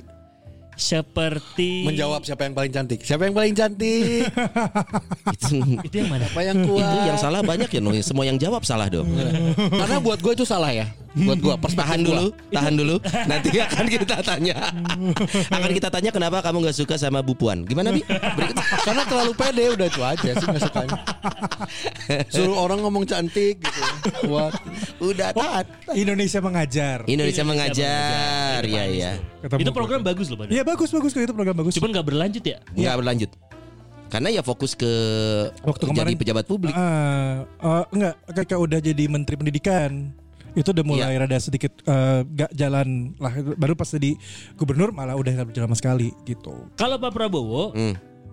Seperti
menjawab siapa yang paling cantik. Siapa yang paling cantik?
itu,
itu yang mana?
Apa yang kuat?
itu yang salah banyak ya, no? Semua yang jawab salah dong.
Karena buat gue itu salah ya. Buat gue perspektif
Tahan
gua.
dulu, tahan dulu. Nanti akan kita tanya. Akan kita tanya kenapa kamu nggak suka sama Bu Puan. Gimana, Bi? Berikut.
Karena terlalu pede udah itu aja sih nggak sukanya. Suruh orang ngomong cantik gitu. Kuat.
Udah tahan.
Indonesia mengajar.
Indonesia mengajar.
Itu
Ya,
Pak Anies
ya.
tuh.
Ketemu
Itu
gua.
program bagus loh, Pak.
Iya bagus bagus kalau itu program bagus.
Cuman nggak berlanjut ya.
Nggak berlanjut. Karena ya fokus ke
Waktu
jadi
kemarin-
pejabat publik.
Ah, eh, enggak, ketika udah jadi menteri pendidikan itu udah mulai
Iya.
rada sedikit eh, gak jalan lah. Baru pas jadi gubernur malah udah gak berjalan sama sekali gitu.
Kalau Pak Prabowo
Hmm.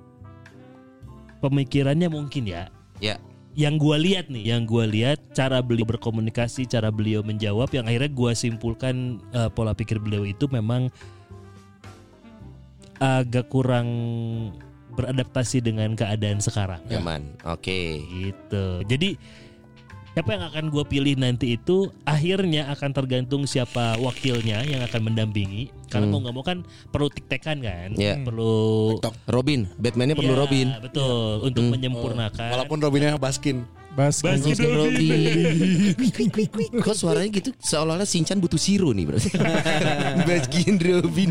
pemikirannya mungkin ya.
Ya.
Yang gua lihat nih, yang gua lihat cara beliau berkomunikasi, cara beliau menjawab, yang akhirnya gua simpulkan eh, pola pikir beliau itu memang agak kurang beradaptasi dengan keadaan sekarang.
Nyaman. Oke.
Gitu. Jadi siapa yang akan gue pilih nanti itu akhirnya akan tergantung siapa wakilnya yang akan mendampingi. Karena
Hmm.
mau nggak mau kan perlu tik-tekan kan,
Ya.
perlu
Robin, Batman-nya perlu
Ya,
Robin.
betul untuk
Hmm.
menyempurnakan.
Walaupun Robinnya Baskin.
Bas,
Baskin
Baskin Robin. Kok suaranya gitu seolah-olah Shinchan butuh siro nih berarti. Baskin Robin.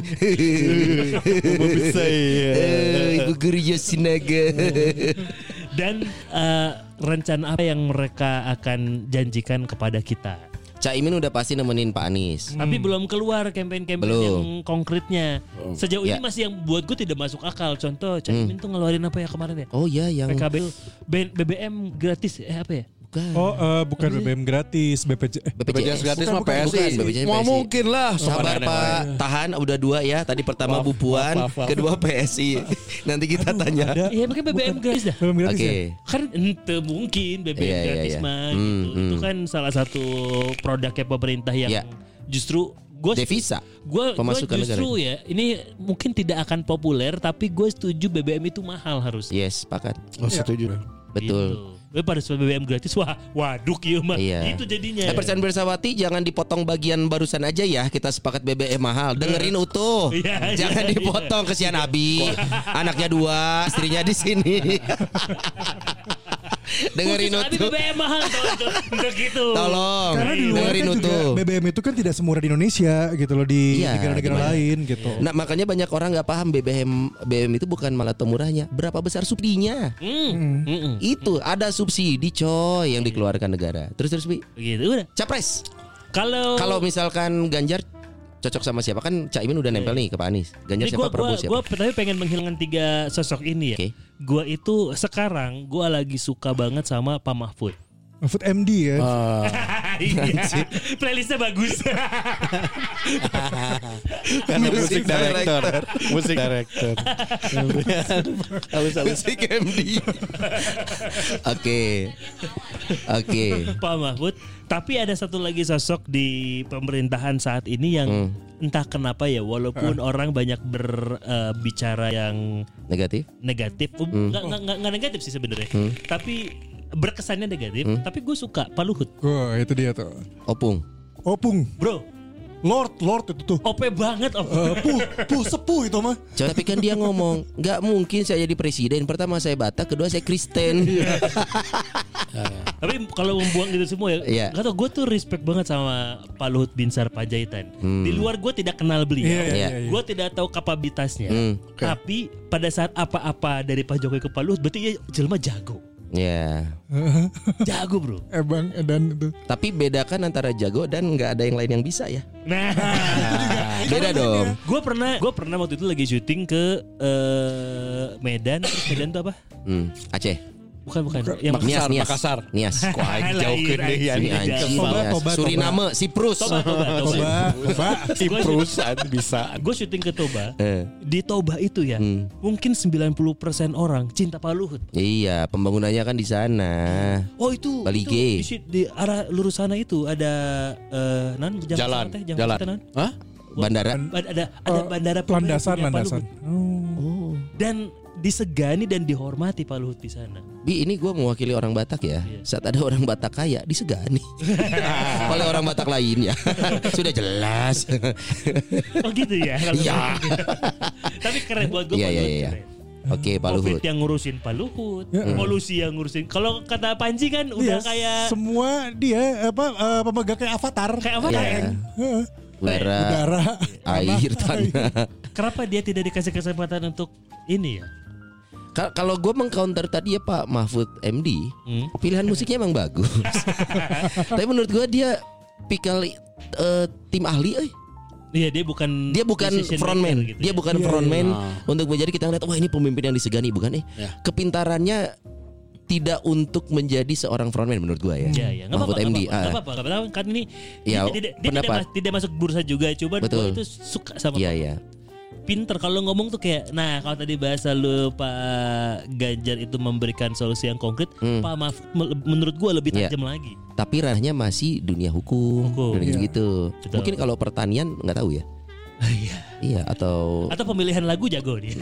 Eh, Ibu guru Yoshinaga.
Dan eh, rencana apa yang mereka akan janjikan kepada kita.
Caimin udah pasti nemenin Pak Anies.
Tapi belum keluar kampanye-kampanye
Belum.
yang konkretnya. Sejauh
Ya.
ini masih yang buat gue tidak masuk akal. Contoh, Caimin tuh ngeluarin apa ya kemarin ya?
Oh ya yang
P K B, B- B B M gratis eh apa ya?
bukan.
Oh eh, bukan B B M gratis, B P J eh,
B P
B P J S gratis
bukan,
mah
bukan,
P S I.
bukan, B P J S
Mau
P S I.
mungkin lah.
Sabar Pak, tahan udah dua ya. Tadi pertama
Maaf,
Bu Puan,
maaf, maaf.
kedua P S I. Nanti kita tanya.
ada
Iya makanya B B M gratis dah.
B B M gratis
Oke.
ya.
Kan ente mungkin B B M
Iya, iya,
gratis
iya.
mah
Hmm,
gitu. Itu
hmm.
kan salah satu produknya pemerintah yang
Iya.
justru gue
Devisa.
gue
Pemasukan
justru ya ini mungkin tidak akan populer tapi gue setuju B B M itu mahal harus.
Yes, sepakat.
Oh, setuju.
Betul.
Gitu. Pada B B M gratis wah waduk ya mah.
Iya.
Itu jadinya.
Eh persen bersawati jangan dipotong bagian barusan aja ya. Kita sepakat B B M mahal. Dengerin utuh.
Iya,
Jangan
iya,
dipotong kesian Abi. Anaknya dua, istrinya di sini. Dengerin
Khusus Abi
Utu.
B B M mahal tuh untuk, untuk gitu.
Tolong.
Karena di luar
Dengerin
kan juga
Utu.
B B M itu kan tidak semurah di Indonesia gitu loh, di
Iya,
negara-negara
gimana?
lain gitu.
Nah makanya banyak orang nggak paham B B M B B M itu bukan malah murahnya. Berapa besar subsidinya?
Hmm. Mm-mm.
Itu ada subsidi coy yang dikeluarkan negara. Terus terus Bi.
Gitu udah.
Capres.
Kalau
Kalau misalkan Ganjar cocok sama siapa? Kan Caimin udah nempel nih ke Pak Anies. Ganjar
Ini
siapa?
gua,
Prabowo
gua,
siapa?
gua tapi pengen menghilangkan tiga sosok ini ya.
Oke.
Gua itu sekarang gua lagi suka banget sama Pak Mahfud.
Mahfud M D ya.
Ah,
Iya. Playlistnya bagus.
karena musik
Music
director, musik director.
Halus-halus M D. Oke. Oke.
Pak Mahfud. Tapi ada satu lagi sosok di pemerintahan saat ini yang
Hmm.
entah kenapa ya, walaupun orang banyak berbicara yang
Negatif.
negatif, um,
Hmm.
nggak nggak nggak negatif sih sebenarnya,
Hmm.
tapi berkesannya negatif.
Hmm.
Tapi gue suka Pak Luhut,
Wah, itu dia tuh.
Opung.
Opung,
bro.
Lord, Lord itu tuh.
O P banget, O P.
Eh, puh, puh sepuh itu mah.
Tapi kan dia ngomong nggak mungkin saya jadi presiden. Pertama saya Batak, kedua saya Kristen.
Tapi kalau membuang itu semua ya,
Iya.
nggak tau, gue tuh respect banget sama Pak Luhut Binsar Panjaitan.
Hmm.
Di luar gue tidak kenal beliau,
Iya, iya,
Iya.
iya.
gue tidak tahu kapabilitasnya.
Hmm.
Tapi pada saat apa-apa dari Pak Jokowi ke Pak Luhut, berarti ya jelma jago,
Ya.
jago bro.
Eh bang, Edan itu.
Tapi bedakan antara jago dan nggak ada yang lain yang bisa ya.
Nah,
Beda dong.
gue pernah, gue pernah waktu itu lagi syuting ke eh, Medan, terus Medan tuh apa?
Hmm. Aceh.
Bukan bukan, yang
Nias, Nias.
Makassar.
Nias.
Wah,
Lahir,
jauh ke deh ya.
Ini
anjing.
anjing.
Toba,
Nias.
Toba, Toba.
Suriname, Siprus.
Toba, Toba, Toba.
Coba, coba.
Si perusahaan bisa.
Gue syuting ke Toba.
Eh.
Di Toba itu ya,
Hmm.
mungkin sembilan puluh persen orang cinta Pak Luhut.
Iya, pembangunannya kan di sana.
Oh itu,
Bali
itu
G.
di, si- di arah lurus sana itu ada eh, nan jangan
Jalan,
salah teh, jangan
jalan.
salah teh, nan.
Hah?
Bandara.
Ada ada, ada
Eh,
bandara
landasan,
punya Pak
landasan.
Luhut.
Oh.
Dan disegani dan dihormati Pak Luhut di sana.
Bi, ini gue mewakili orang Batak ya.
Iya.
Saat ada orang Batak kaya disegani oleh orang Batak lain ya. Sudah jelas.
Oh gitu ya. kalau
Iya.
gitu. Tapi keren buat gue
Iya,
Pak
iya,
Luhut
iya.
keren.
Oke, Pak
Covid
Luhut.
yang ngurusin Pak Luhut,
Ya.
polusi yang ngurusin. Kalau kata Panji kan udah
Iya,
kayak
semua dia apa eh, pemegang kayak avatar.
kayak apa
Iya.
kan?
Heeh.
Udara,
Udara,
air, tanah.
Kenapa dia tidak dikasih kesempatan untuk ini ya?
Ka- Kalau gue mengcounter tadi ya Pak Mahfud M D,
Hmm?
pilihan musiknya emang bagus. Tapi menurut gue dia pikal eh, tim ahli, eh.
Iya dia bukan
Dia bukan
decision
frontman,
maker gitu
dia
ya.
bukan
Iya,
frontman
iya.
untuk menjadi kita ngeliat wah ini pemimpin yang disegani, bukan eh.
Ya.
Kepintarannya tidak untuk menjadi seorang frontman menurut gua ya.
Iya, iya. Nggak
Mahfud
apa-apa,
M D.
nggak apa-apa, nggak
ah.
apa-apa, nggak apa-apa. Kan ini
Ya,
dia, tidak, dia tidak,
pendapat.
mas- tidak masuk bursa juga, coba
Betul.
gua itu suka sama
Iya
Pak.
iya.
Pinter kalau ngomong tuh kayak, nah kalau tadi bahasa lu Pak Ganjar itu memberikan solusi yang konkret,
Hmm.
Pak Mahfud me- menurut gua lebih
Iya.
tajam lagi.
Tapi ranahnya masih dunia hukum,
Hukum,
dan
iya.
gitu.
Betul.
Mungkin kalau pertanian nggak tahu ya.
Iya.
Iya atau
Atau pemilihan lagu jago dia.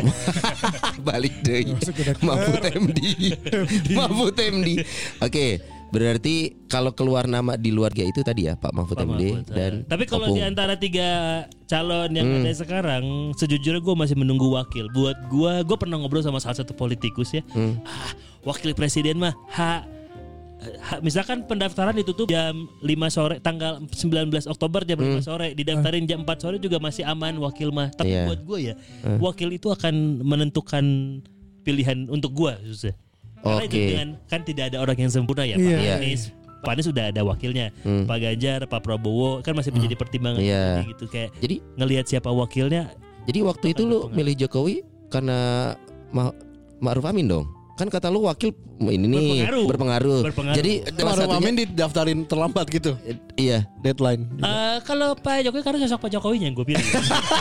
balik deh.
Masuk ke dokter.
Mahfud M D. Mahfud M D. Oke, berarti kalau keluar nama di luar itu tadi ya Pak Mahfud
Pak
M D
Mahfud,
dan
Tapi kalau
Opung.
di antara tiga calon yang
Hmm.
ada sekarang, sejujurnya gue masih menunggu wakil. Buat gue, gue pernah ngobrol sama salah satu politikus ya.
Hmm.
Ah, wakil presiden mah, ha, ha- misalkan pendaftaran ditutup jam lima sore, tanggal sembilan belas Oktober jam lima sore, didaftarin jam empat sore juga masih aman wakil mah. Tapi
Iya.
buat gue ya, wakil itu akan menentukan pilihan untuk gue, susah. Karena itu
Oke.
dengan kan tidak ada orang yang sempurna ya, Pak
Iya.
Anies. Pak Anies sudah ada wakilnya,
Hmm.
Pak Ganjar, Pak Prabowo kan masih menjadi pertimbangan
Iya.
gitu kayak
Jadi
ngelihat siapa wakilnya.
jadi waktu itu lu milih Jokowi karena Ma- Ma'ruf Amin dong. Kan kata lu wakil ini nih
Berpengaruh.
berpengaruh.
Berpengaruh.
Jadi salah
Maruf
satunya
Amin didaftarin terlambat gitu.
eh, iya.
Deadline.
Eh, kalau Pak Jokowi karena sosok Pak Jokowinya yang gue pilih.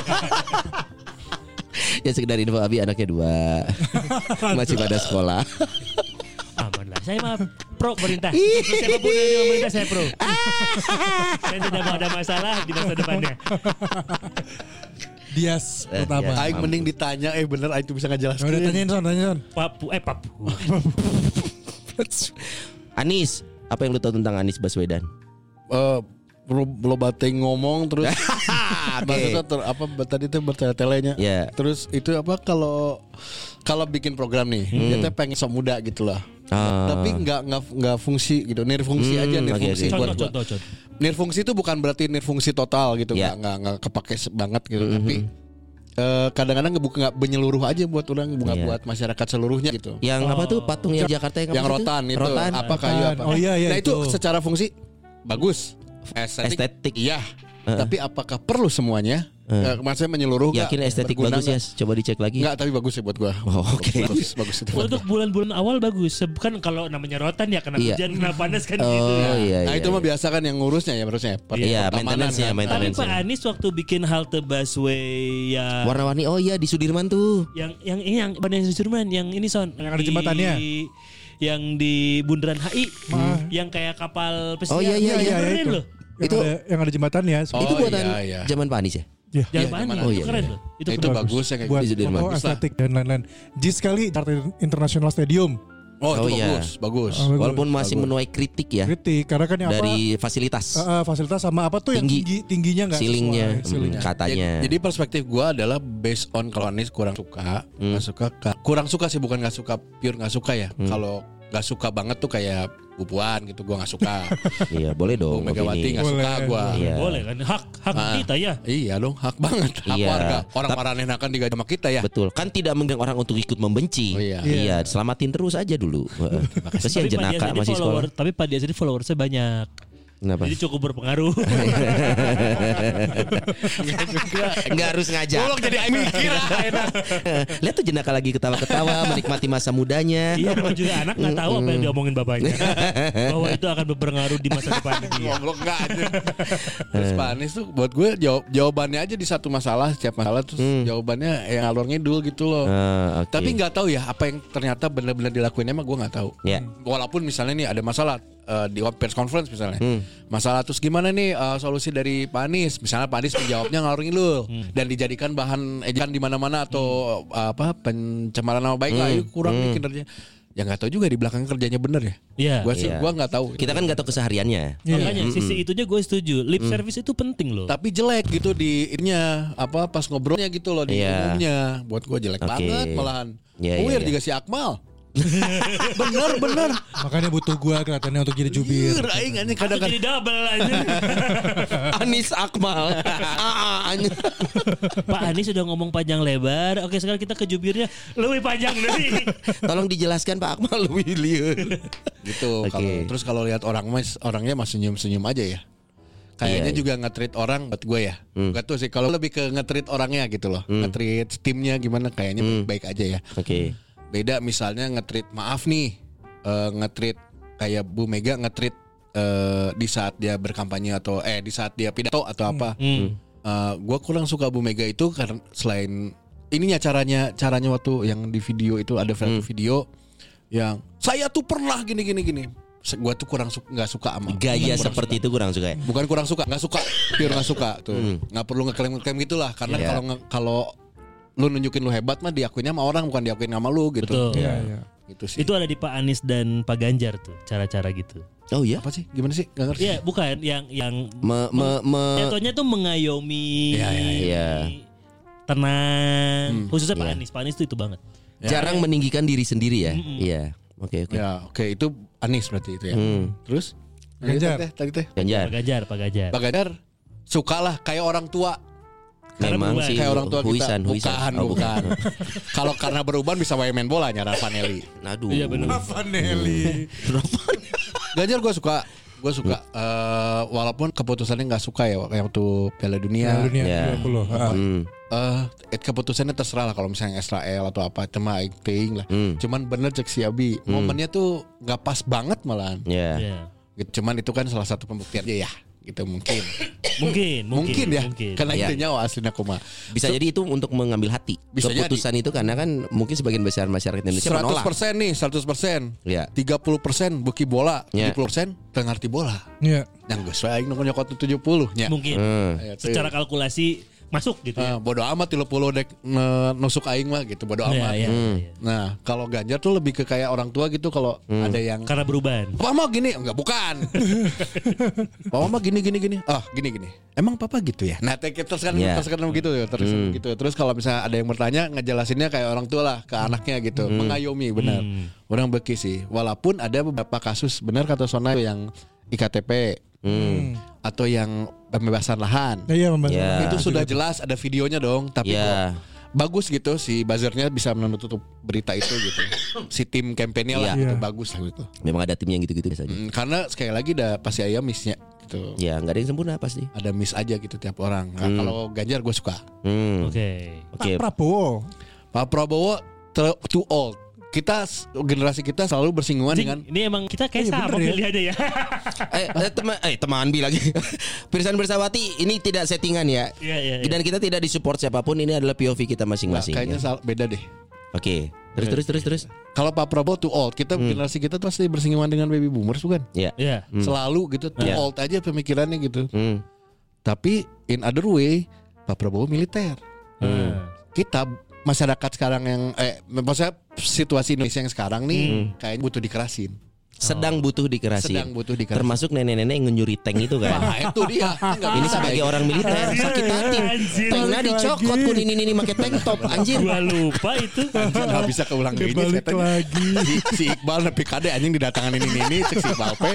Ya sekedar info Abi anaknya dua. Masih pada sekolah.
Aman lah, saya mah pro pemerintah. Siapapun yang di pemerintah saya pro. Saya tidak mau ada masalah di masa depannya.
Dias
Eh,
pertama.
Dias.
Aing mending ditanya eh bener Aing tuh bisa
Ya udah
ngejelaskan.
tanyain son, tanyain son.
Papu, eh papu.
Anis, apa yang lu tahu tentang Anis Baswedan?
Eh lo lo bateng ngomong terus
Oke.
maksudnya ter, apa tadi tuh bertele-telenya.
Ya.
Terus itu apa kalau kalau bikin program nih,
Hmm.
dia tuh pengen sok muda gitu lah.
Ah.
Tapi nggak nggak nggak fungsi gitu, nirfungsi
Hmm,
aja
oke,
nirfungsi
oke.
buat
Contoh,
gua.
contoh, contoh.
Nirfungsi itu bukan berarti nirfungsi total gitu,
Ya.
nggak nggak nggak kepake se- banget gitu,
Mhm.
tapi eh, kadang-kadang nggak nggak menyeluruh aja buat orang, nggak
Iya.
buat masyarakat seluruhnya gitu.
Yang apa tuh patung yang Jakarta yang,
Yang
apa
rotan
itu?
itu,
Rotan.
apa kayu apa?
Oh iya, iya,
Nah itu,
itu.
secara fungsi bagus, estetik,
Estetik.
iya. Tapi apakah perlu semuanya? Eh, maksudnya menyeluruh nggak?
Yakin estetik
Berguna
bagus ya?
nggak?
Coba dicek lagi.
Enggak, tapi bagus ya buat gua.
Oh, oke.
Bagus, bagus itu buat
Untuk
gua.
bulan-bulan awal bagus. Kan kalau namanya rotan ya kena
Iya.
hujan, kena panas kan
Oh
gitu.
iya
Nah
iya.
itu mah biasa kan yang ngurusnya ya harusnya.
Iya,
Pertamanan
maintenance-nya,
kan.
maintenance.
Tapi Pak Anies waktu bikin halte busway ya
Warna-warni. Oh iya di Sudirman tuh.
yang yang ini yang Bandung Sudirman yang ini son
Yang ada jembatannya?
yang di Bundaran H I yang kayak kapal pesiar.
Oh, iya, iya,
iya,
keren
itu.
loh.
Yang
Itu-
ada, yang ada jembatannya.
Oh,
itu buatan
iya, iya.
zaman Pak Anies ya?
Ya.
Jangan
Iya,
Pak Anies,
gimana?
Oh,
itu
iya,
keren
iya.
loh. Itu
Nah, itu
keren.
bagus ya kayak
buat
di Sudirman.
foto estetik dan lain-lain. J I S sekali Jakarta International Stadium.
Oh, itu
Oh, iya.
bagus, bagus.
Oh,
Walaupun masih
Bagus.
menuai kritik ya
Kritik karena kan yang
dari fasilitas,
apa? uh, fasilitas sama apa tuh yang
Tinggi.
tinggi tingginya nggak
ceilingnya,
sesuai,
hmm,
ceilingnya.
katanya.
Jadi, jadi perspektif gua adalah based on kalau Anies kurang suka, nggak suka, ka- kurang suka sih bukan nggak suka pure nggak suka ya. Kalau nggak suka banget tuh kayak Pupuan gitu, gua nggak suka.
Iya boleh
Bu
dong.
Megawati
opini.
nggak suka
Boleh,
gua.
Iya.
Boleh kan hak hak
Ah.
kita ya.
Iya dong, hak banget, hak
Iya.
warga. Orang Maranehna kan digaji sama kita ya.
Betul, kan tidak mengundang orang untuk ikut membenci.
Oh, iya.
Iya, selamatin terus aja dulu. Heeh. Kasihan
Tapi Pak
jenaka
Dias ini
masih
follower,
sekolah.
tapi Pak Dias ini followersnya banyak.
Kenapa?
Jadi cukup berpengaruh.
Enggak harus ngajak.
Tolong jadi mikir enak.
Lihat tuh jenaka lagi ketawa-ketawa, menikmati masa mudanya.
Iya, namanya juga anak nggak tahu apa yang diomongin bapaknya. Bahwa itu akan berpengaruh di masa depan dia.
Ngobrol enggak aja. Terus Pak Anies tuh buat gue jawab jawabannya aja di satu masalah, setiap masalah terus jawabannya yang alur ngidul gitu loh.
Ah, oke.
Tapi nggak tahu ya apa yang ternyata benar-benar dilakuin emang gue nggak tahu.
Ya.
Walaupun misalnya nih ada masalah eh, di press conference misalnya,
Hmm.
masalah terus gimana nih eh, solusi dari Pak Anies? Misalnya Pak Anies menjawabnya ngalur ngidul dan dijadikan bahan ejekan di mana-mana atau eh, apa pencemaran nama baik lah, itu kurang nih kinerjanya. Ya nggak tahu juga di belakang kerjanya bener ya.
Iya.
Gue sih
Iya.
gue nggak tahu.
Kita kan nggak tahu kesehariannya.
Makanya sisi itunya gue setuju. Lip service itu penting loh.
Tapi jelek gitu di ininya apa pas ngobrolnya gitu loh di
Iya.
umumnya. Buat gue jelek
Oke.
banget malahan.
Iya, iya,
Weird
iya.
juga si Akmal. bener bener.
Makanya butuh gua kelihatannya untuk jadi jubir.
Weird aing anjing
Itu
kadang-kadang.
jadi double aja.
Anis Akmal. Ah, anjing.
Pak Anies sudah ngomong panjang lebar. Oke, sekarang kita ke jubirnya lebih panjang dari.
Tolong dijelaskan Pak Akmal lebih liur.
Gitu.
Oke.
Kalau terus kalau lihat orang mas orangnya masih senyum-senyum aja ya. Kayaknya
Iya,
juga nge-treat orang buat gue ya. Gak tuh sih kalau lebih ke nge-treat orangnya gitu loh. Nge-treat timnya gimana kayaknya baik aja ya.
Oke.
Beda misalnya nge-treat maaf nih, eh, nge-treat kayak Bu Mega nge-treat eh, di saat dia berkampanye atau eh di saat dia pidato atau apa.
Hmm.
Eh, gua kurang suka Bu Mega itu karena selain ininya caranya caranya waktu yang di video itu ada satu video yang saya tuh pernah gini gini gini. Se- Gua tuh kurang suka nggak suka sama
Gaya
Kurang
seperti itu kurang suka ya.
bukan kurang suka nggak suka pure nggak suka tuh nggak perlu ngeklaim ngeklaim gitulah karena
Iya.
kalau nge- kalau lu nunjukin lu hebat mah diakuinnya sama orang bukan diakuin sama lu gitu.
Betul.
Iya, iya.
Gitu sih.
Itu ada di Pak Anies dan Pak Ganjar tuh cara-cara gitu.
Oh iya.
apa sih? Gimana sih? Gak ngerti.
Iya, bukan yang yang
Me, me, me,
jatuhnya tuh mengayomi,
Iya, iya,
iya.
tenang. Khususnya Pak
Iya.
Anies, Pak Anies tuh itu banget.
jarang meninggikan diri sendiri ya. Iya. Oke oke.
Ya, oke itu Anies berarti itu ya.
Hmm.
Terus?
Ganjar.
Tadi teh, tadi teh.
Pak
Ganjar.
Ganjar, Pak Ganjar.
Pak Ganjar suka lah kayak orang tua.
Karena
Memang
berubah.
sih
Kayak orang tua
huisan,
kita.
huisan.
Bukan,
Oh,
bukan. Kalau karena beruban bisa main main bola nyara Vanelli.
Aduh.
Iya benar.
Vanelli.
Ganjar gue suka. Gue suka. Eh, walaupun keputusannya nggak suka ya waktu Piala Dunia.
Piala Dunia
Ya.
dua puluh. Ah.
Hmm.
Eh, keputusannya terserah lah kalau misalnya Israel atau apa cuma aing teuing lah.
Hmm.
Cuman bener cek si Abi, momennya tuh nggak pas banget malahan.
Ya.
Iya.
Gitu. Cuman itu kan salah satu pembuktian aja ya. Gitu mungkin.
Mungkin, mungkin,
mungkin ya.
mungkin.
Karena
Ya.
itu nyawa aslinya kuma.
Bisa jadi itu untuk mengambil hati.
Bisa
Keputusan itu karena kan mungkin sebagian besar masyarakat Indonesia
seratus
menolak.
persen nih, seratus persen.
Ya.
tiga puluh persen buki bola,
Ya.
tujuh puluh persen teu ngarti bola.
Iya.
Yang geus wae aing nu nyokot tujuh puluh nya.
Mungkin.
Hmm.
Ya, tuh.
Secara kalkulasi masuk gitu ya.
Uh, bodo amat tilu puluh dek ne- nusuk aing mah gitu, bodo
Iya,
amat.
iya,
Hmm.
iya.
Nah, kalau Ganjar tuh lebih ke kayak orang tua gitu kalau ada yang
Karena berubah.
Papa mah gini, enggak bukan. Papa mah gini gini gini. Ah, gini gini. Emang papa gitu ya? Nah, terus kan
Yeah.
terus kan begitu ya, terus
Hmm.
gitu. Terus kalau misalnya ada yang bertanya, ngejelasinnya kayak orang tua lah ke anaknya gitu, mengayomi benar.
Hmm.
Orang beki sih. Walaupun ada beberapa kasus benar kata Sona yang I K T P
Hmm.
atau yang pembebasan lahan.
Nah, iya membahas.
Ya.
Itu sudah jelas ada videonya dong, tapi
Ya.
kok bagus gitu si buzzernya bisa menutup berita itu gitu. Si tim kampanye lah
Iya.
gitu,
Iya.
bagus lah gitu.
Memang ada timnya gitu-gitu biasanya.
Mm, karena sekali lagi dah pasti ayam missnya gitu.
Ya, nggak ada yang sempurna pasti.
Ada miss aja gitu tiap orang. Nah,
Hmm.
kalau Ganjar gue suka.
Hmm.
Oke.
Oke.
Pak Prabowo.
Pak Prabowo ter- too old. Kita generasi kita selalu bersinggungan
Jing,
dengan
ini emang kita kayak
Iya,
sama
bener ya.
pilihannya ya.
eh, eh teman eh teman Bi lagi. Pirsan Bersawati ini tidak settingan ya.
Iya, iya, iya.
Dan kita tidak disupport siapapun, ini adalah P O V kita
Nah,
masing-masing.
kayaknya
ya.
sal- beda deh.
Oke. Terus terus terus terus.
Kalau Pak Prabowo too old, kita generasi kita tuh pasti bersinggungan dengan baby boomers bukan?
Ya.
Iya.
Selalu gitu too
Iya.
old aja pemikirannya gitu.
Hmm.
Tapi in other way, Pak Prabowo militer.
Hmm.
Kita masyarakat sekarang yang eh maksudnya situasi Indonesia yang sekarang nih kayaknya butuh dikerasin.
Sedang butuh dikerasin.
Sedang butuh dikerasin.
Termasuk nenek-nenek yang ngenyuri tank itu kan.
Nah, itu dia.
Ini sebagai orang militer sakit hati.
Anjir.
Tanknya dicokot kun ini ini pakai tank top anjir.
Gua lupa itu.
nggak bisa keulang
Dia
gini
balik
katanya.
lagi.
Si, si Iqbal nepi kade anjing didatangan ini ini cek si Iqbal pe.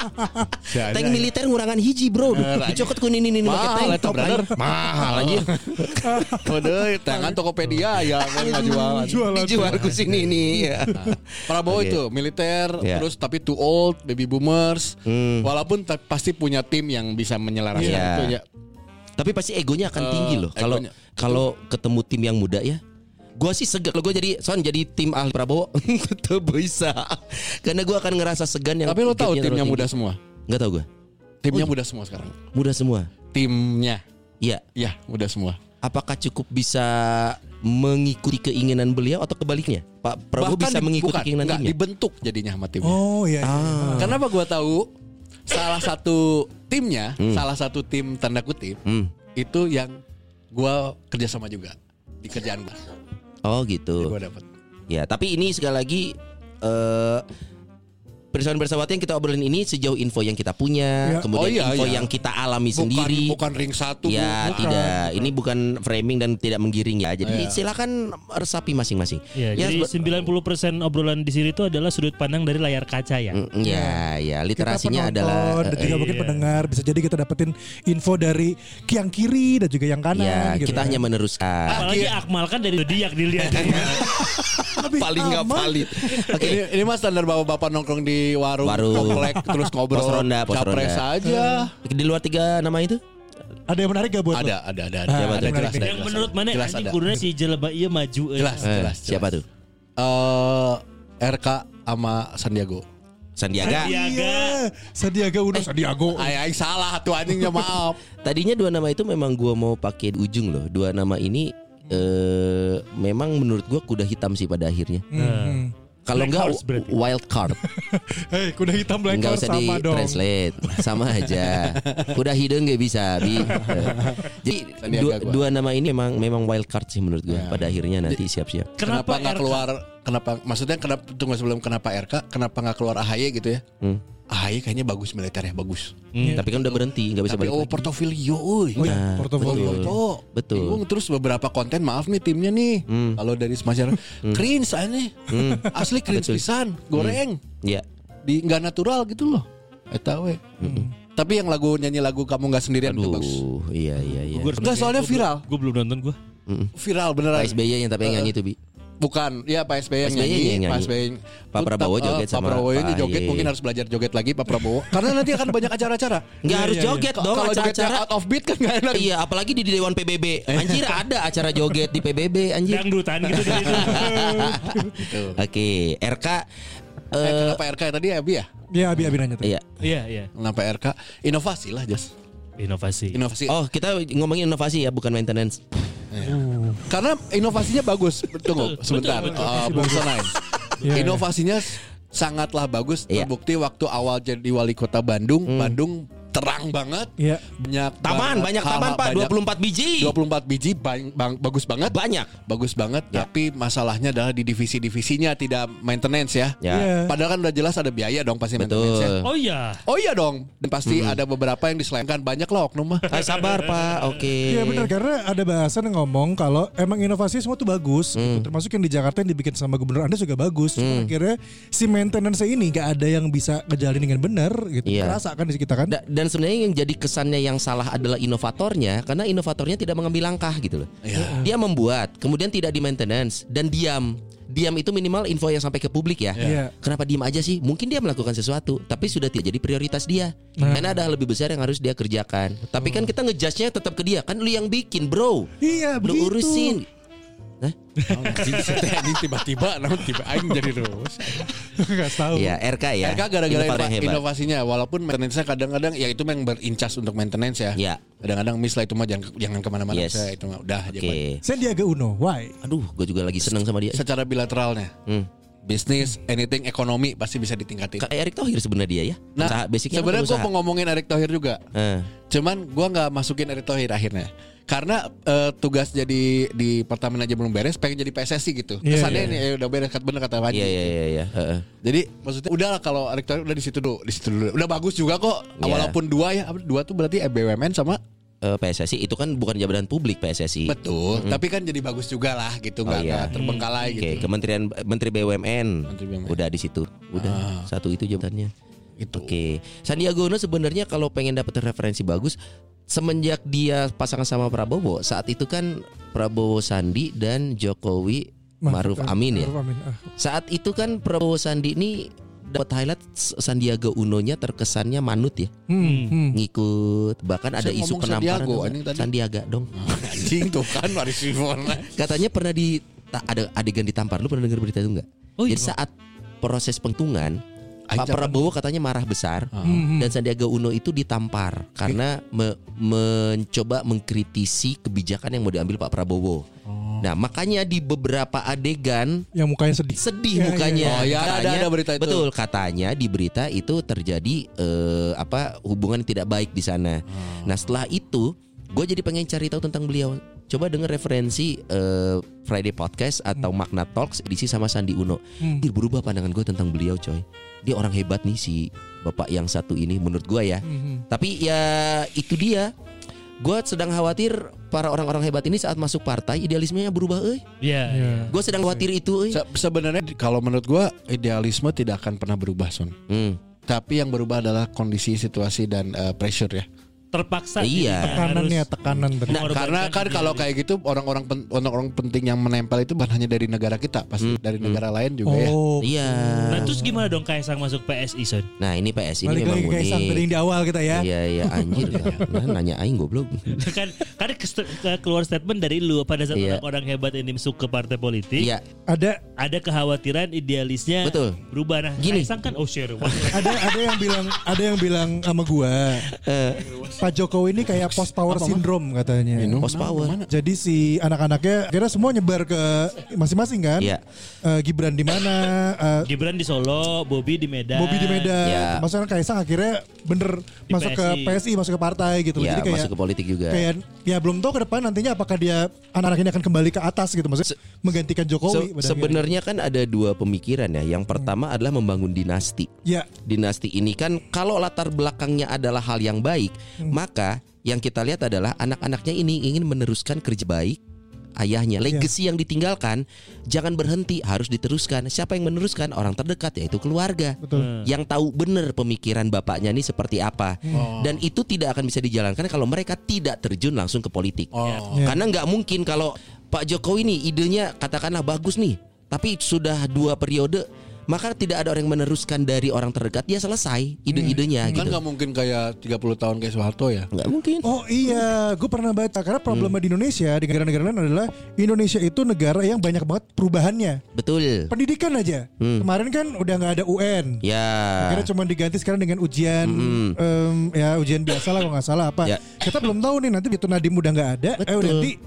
Tank militer ngurangan hiji bro.
Bener,
Dicokot kun ini ini pakai
Mahal
tank
eta,
top
brother.
anjir. Mahal anjir.
Waduh, tangan Tokopedia ya kan ngajualan.
Jualan.
Dijual ku sini nih. Ya.
Prabowo
Oke.
itu militer
Ya.
terus tapi too old, baby boomers.
Hmm.
Walaupun ta- pasti punya tim yang bisa menyelaraskan
Iya.
itu ya.
Tapi pasti egonya akan
Eh,
tinggi loh. Kalau
egonya.
kalau ketemu tim yang muda ya. Gua sih segan. Kalau gue jadi son jadi tim ahli Prabowo tetap bisa. Karena gue akan ngerasa segan yang.
Tapi lo tahu
gapnya
timnya
terlalu
muda
tinggi.
semua.
Nggak tahu gue.
Timnya muda semua sekarang.
Muda semua.
Timnya,
Iya.
ya muda semua.
Apakah cukup bisa mengikuti keinginan beliau atau kebaliknya? Pak Prabowo
Bahkan
bisa
di-
mengikuti
bukan,
keinginan
enggak,
timnya.
dibentuk jadinya sama timnya.
Oh iya. iya.
Ah.
Kenapa gua tahu salah satu timnya, salah satu tim tanda kutip
Hmm.
itu yang gua kerjasama juga di kerjaan gua.
Oh
Jadi
gitu.
gua dapat.
Ya, tapi ini sekali lagi eh Pirsan Bersawati yang kita obrolin ini sejauh info yang kita punya,
Ya.
kemudian
Oh, iya,
info
iya.
yang kita alami
Bukan
sendiri.
bukan ring satu.
Ya,
bukan.
tidak. Ini bukan framing dan tidak menggiring ya. Jadi
Iya.
silakan resapi masing-masing.
Ya, jadi
sebe-
sembilan puluh persen obrolan di sini itu adalah sudut pandang dari layar kaca ya.
Mm, ya, ya,
Kita
literasinya
penonton
adalah
dan
eh,
juga
eh,
mungkin
iya.
pendengar bisa jadi kita dapetin info dari yang kiri dan juga yang kanan.
ya,
gitu
kita
kan.
hanya meneruskan.
Apalagi Akmal kan dari zodiak dilihat.
Lebih
Paling nggak
aman.
valid. Oke.
Ini, ini mah standar bapak-bapak nongkrong di warung,
Warung.
komplek terus ngobrol
Pos ronda, pos
capres
ronda.
aja.
Di luar tiga nama itu?
Ada yang menarik gak buat lo?
Ada, ada, ada, ada.
Ah,
Ada,
ada yang
jelas,
menarik.
ada,
Yang
jelas,
menurut
ada.
mana
Jelas
anjing
ada.
kudunya si jeleba ieu maju euy.
Jelas,
Eh,
jelas,
siapa
jelas.
tuh?
Eh, R K sama Sandiago.
Sandiaga.
Sandiaga.
Iya, Sandiaga Uno, Sandiago.
Ay, ay salah tuh anjingnya maaf.
Tadinya dua nama itu memang gua mau pakai di ujung loh. Dua nama ini eh memang menurut gua kuda hitam sih pada akhirnya.
Hmm.
Kalau
Black
enggak
horse berarti.
wild card.
Hei, kuda hitam black
Enggak
horse
usah di
sama dong.
translate. Sama aja. Kuda hidung nggak bisa, Bi. Jadi
Sandiaga
dua,
gua.
dua nama ini memang memang wild card sih menurut gua. Pada akhirnya nanti siap-siap.
Kenapa nggak
R K?
keluar? Kenapa? Maksudnya kenapa? Tunggu sebelum kenapa R K? Kenapa nggak keluar A H Y gitu ya?
Hmm.
A H Y kayaknya bagus militer ya bagus.
Tapi kan udah berhenti, nggak bisa
Tapi
balik
oh
lagi.
portofolio, uy.
Oh iya,
Nah,
portofolio.
Foto.
Betul.
Bingung terus beberapa konten maaf nih timnya nih. Kalau dari semacam cringe aneh. Asli cringe
Betul.
pisan, goreng.
Ya.
Di nggak natural gitu loh. Eta we. Tapi yang lagu nyanyi lagu kamu nggak sendirian itu bagus.
Aduh, iya iya iya.
Enggak soalnya viral.
Gue belum nonton gue.
Viral beneran.
Pak S B Y yang tapi yang nyanyi itu, Bi.
Bukan, ya Pak S B Y yang
Pak S B Y
nyanyi,
yang nyanyi.
Pak S B Y.
Pak Prabowo
Eh,
joget
Pak
sama
Prabowo ini
Pak
joget
Ahy.
mungkin harus belajar joget lagi Pak Prabowo. Karena nanti akan banyak acara-acara.
Nggak
Iya,
harus
iya, iya.
joget
K-
dong
Kalau jogetnya
acara-acara.
out of beat kan nggak enak.
Iya, apalagi di Dewan P B B. Anjir ada acara joget di P B B anjir.
Dangdutan gitu dari itu.
Oke, R K
Eh,
eh
kenapa R K tadi ya, Bi ya?
Iya, abi abi nanya tuh.
iya.
Iya, iya.
Kenapa R K? Inovasi lah, Jas.
Inovasi.
Inovasi.
Oh, kita ngomongin inovasi ya, bukan maintenance.
Karena inovasinya bagus. Tunggu sebentar.
betul.
Uh, Bung Sonain.
Iya, iya.
Inovasinya sangatlah bagus.
Iya.
Terbukti waktu awal jadi wali kota Bandung, Bandung terang banget.
Iya.
Banyak
Taman, banyak taman Pak, dua puluh empat biji.
dua puluh empat biji bang, bang, bagus banget.
Banyak.
Bagus banget,
Ya.
tapi masalahnya adalah di divisi-divisinya tidak maintenance ya.
Ya.
Iya.
Padahal kan udah jelas ada biaya dong pasti
Betul.
maintenance ya.
Oh iya.
Oh iya dong. Dan pasti ada beberapa yang diselainkan, banyak loh oknum mah.
Ah, sabar Pak, oke.
Iya benar, karena ada bahasan yang ngomong kalau emang inovasi semua tuh bagus,
Hmm.
gitu. Termasuk yang di Jakarta yang dibikin sama gubernur Anda juga bagus. Cuma akhirnya si maintenance ini gak ada yang bisa ngejalin dengan benar gitu.
Iya.
Terasa kan di kita kan?
Da- dan sebenarnya yang jadi kesannya yang salah adalah inovatornya, karena inovatornya tidak mengambil langkah gitu loh.
Iya.
Dia membuat, kemudian tidak di maintenance dan diam. Diam itu minimal info yang sampai ke publik ya.
Iya.
Kenapa diam aja sih? Mungkin dia melakukan sesuatu, tapi sudah tidak jadi prioritas dia. Karena ada hal lebih besar yang harus dia kerjakan. Tapi kan kita ngejudge-nya tetap ke dia. Kan lu yang bikin, bro.
Iya
Lu
begitu.
urusin. Hah?
Ini tiba-tiba namun tiba aing jadi terus.
Gak tahu.
Ya, R K ya.
Mereka gara-gara
Inovator yang
inova-
hebat.
inovasinya, walaupun maintenance-nya kadang-kadang ya itu memang berincas untuk maintenance ya.
Ya.
Kadang-kadang miss lah itu mah jangan jangan kemana-mana.
Yes.
Saya itu mah udah aja.
Oke.
Bang.
Sandiaga Uno, why?
Aduh, gue juga lagi seneng sama dia.
Secara bilateralnya,
Hmm.
bisnis, anything, ekonomi pasti bisa ditingkatin.
Kayak Erick Thohir sebenarnya dia ya.
Nah,
Usaha- basicnya kan
sebenarnya gue
pengusaha.
mau ngomongin Erick Thohir juga.
Eh.
Cuman gue nggak masukin Erick Thohir akhirnya. Karena eh, tugas jadi di Pertamina aja belum beres, pengen jadi P S S I gitu.
Iya,
Kesannya
iya.
ini eh, udah beres, bener kata Panji.
Iya iya iya iya. Heeh.
Jadi maksudnya udahlah kalau Erick Thohir udah di situ dulu, di situ dulu. Udah bagus juga kok.
Iya.
Walaupun dua ya, apa, dua tuh berarti B U M N sama
Eh, P S S I itu kan bukan jabatan publik P S S I.
betul. Tapi kan jadi bagus juga lah gitu,
Oh,
nggak
iya.
nggak terbengkalai
Oke,
gitu.
Kementerian Menteri B U M N.
Menteri B U M N.
Udah di situ. Udah. Satu itu jabatannya.
Itu.
Oke. Sandiaga Uno sebenarnya kalau pengen dapetin referensi bagus semenjak dia pasangan sama Prabowo, saat itu kan Prabowo Sandi dan Jokowi Maruf Amin ya.
Maruf Amin. Ah.
Saat itu kan Prabowo Sandi ini dapat highlight Sandiaga Uno-nya terkesannya manut ya.
Hmm, hmm.
Ngikut, bahkan ada
Saya
isu
ngomong
penamparan.
Sandiago,
tuh.
anjing tadi.
Sandiaga dong.
Anjing tuh kan Waris Rifona.
Katanya pernah di ta- ada adegan ditampar. Lu pernah dengar berita itu enggak?
Oh, iya.
Jadi saat proses penghitungan Pak
Aing
Prabowo katanya marah besar
Hmm,
dan Sandiaga Uno itu ditampar karena me- mencoba mengkritisi kebijakan yang mau diambil Pak Prabowo. Nah, makanya di beberapa adegan
Yang mukanya sedih.
sedih
Ya,
mukanya.
ya, ya. Oh, ya, ada-
Katanya-
ada berita itu.
Betul, katanya di berita itu terjadi eh, apa hubungan yang tidak baik di sana. Nah, setelah itu gue jadi pengen cari tahu tentang beliau. Coba denger referensi eh, Friday Podcast atau Magna Talks edisi sama Sandi Uno.
Hmm.
Ih, berubah pandangan gue tentang beliau, coy. Dia orang hebat nih si bapak yang satu ini menurut gue ya.
Hmm.
Tapi ya itu dia. Gue sedang khawatir para orang-orang hebat ini saat masuk partai idealismenya berubah, euy.
Iya.
Iya.
Gue sedang khawatir itu, euy.
Se- Sebenarnya kalau menurut gua idealisme tidak akan pernah berubah, Son.
Hmm.
Tapi yang berubah adalah kondisi, situasi dan eh, pressure ya.
Terpaksa.
Iya.
jadi
Tekanannya,
harus
tekanan benar.
Nah, karena kan kalau kayak gitu orang-orang pen- orang-orang penting yang menempel itu bukan hanya dari negara kita, pasti dari negara lain juga ya.
Oh.
Iya.
Nah terus gimana dong Kaisang masuk P S I Son?
Nah ini P S ini
Balik
memang
lagi ke Kaisang tadi yang
unik.
di awal kita ya.
Iya iya anjir. Nah, nanya aing goblok.
kan kan ke- ke- keluar statement dari lu pada saat
Iya.
orang-orang hebat ini masuk ke partai politik.
Iya.
Ada
Ada kekhawatiran idealisnya
Betul.
berubah. Nah,
Gini.
Kaisang kan oh share.
ada ada yang bilang ada yang bilang sama gua Pak Jokowi ini kayak post power syndrome katanya.
Post power.
Jadi si anak-anaknya kira semua nyebar ke masing-masing kan?
Iya.
Eh, Gibran di mana? eh,
Gibran di Solo, Bobby di Medan.
Bobby di Medan.
Iya.
Maksudnya Kaisang akhirnya bener
Di
masuk
P S I.
ke P S I, masuk ke partai gitu.
Iya
Jadi kayak
masuk ke politik juga.
kayak ya belum tahu ke depan nantinya apakah dia anak-anak ini akan kembali ke atas gitu, maksudnya menggantikan
Se-
Jokowi. pada
sebenarnya kan ada dua pemikiran ya. Yang pertama adalah membangun dinasti.
akhirnya. Ya,
Dinasti ini kan kalau latar belakangnya adalah hal yang baik, maka yang kita lihat adalah anak-anaknya ini ingin meneruskan kerja baik ayahnya. Legacy yang ditinggalkan jangan berhenti, harus diteruskan. Siapa yang meneruskan? Orang terdekat, yaitu keluarga.
betul.
Yang tahu benar pemikiran bapaknya ini seperti apa. Dan itu tidak akan bisa dijalankan kalau mereka tidak terjun langsung ke politik.
Oh.
Ya.
Karena nggak mungkin kalau Pak Jokowi nih idenya katakanlah bagus nih, tapi sudah dua periode, maka tidak ada orang yang meneruskan dari orang terdekat, dia selesai ide-idenya
Kan
gitu.
nggak mungkin kayak tiga puluh tahun kayak Soeharto ya.
Nggak mungkin.
Oh iya, gue pernah baca karena problemnya di Indonesia di negara-negara lain adalah Indonesia itu negara yang banyak banget perubahannya.
Betul.
Pendidikan aja. Kemarin kan udah nggak ada U N.
Ya.
Akhirnya cuma diganti sekarang dengan ujian em, ya ujian biasa lah kalau nggak salah apa.
Ya.
Kita belum tahu nih nanti begitu Nadiem udah nggak ada, eh udah nanti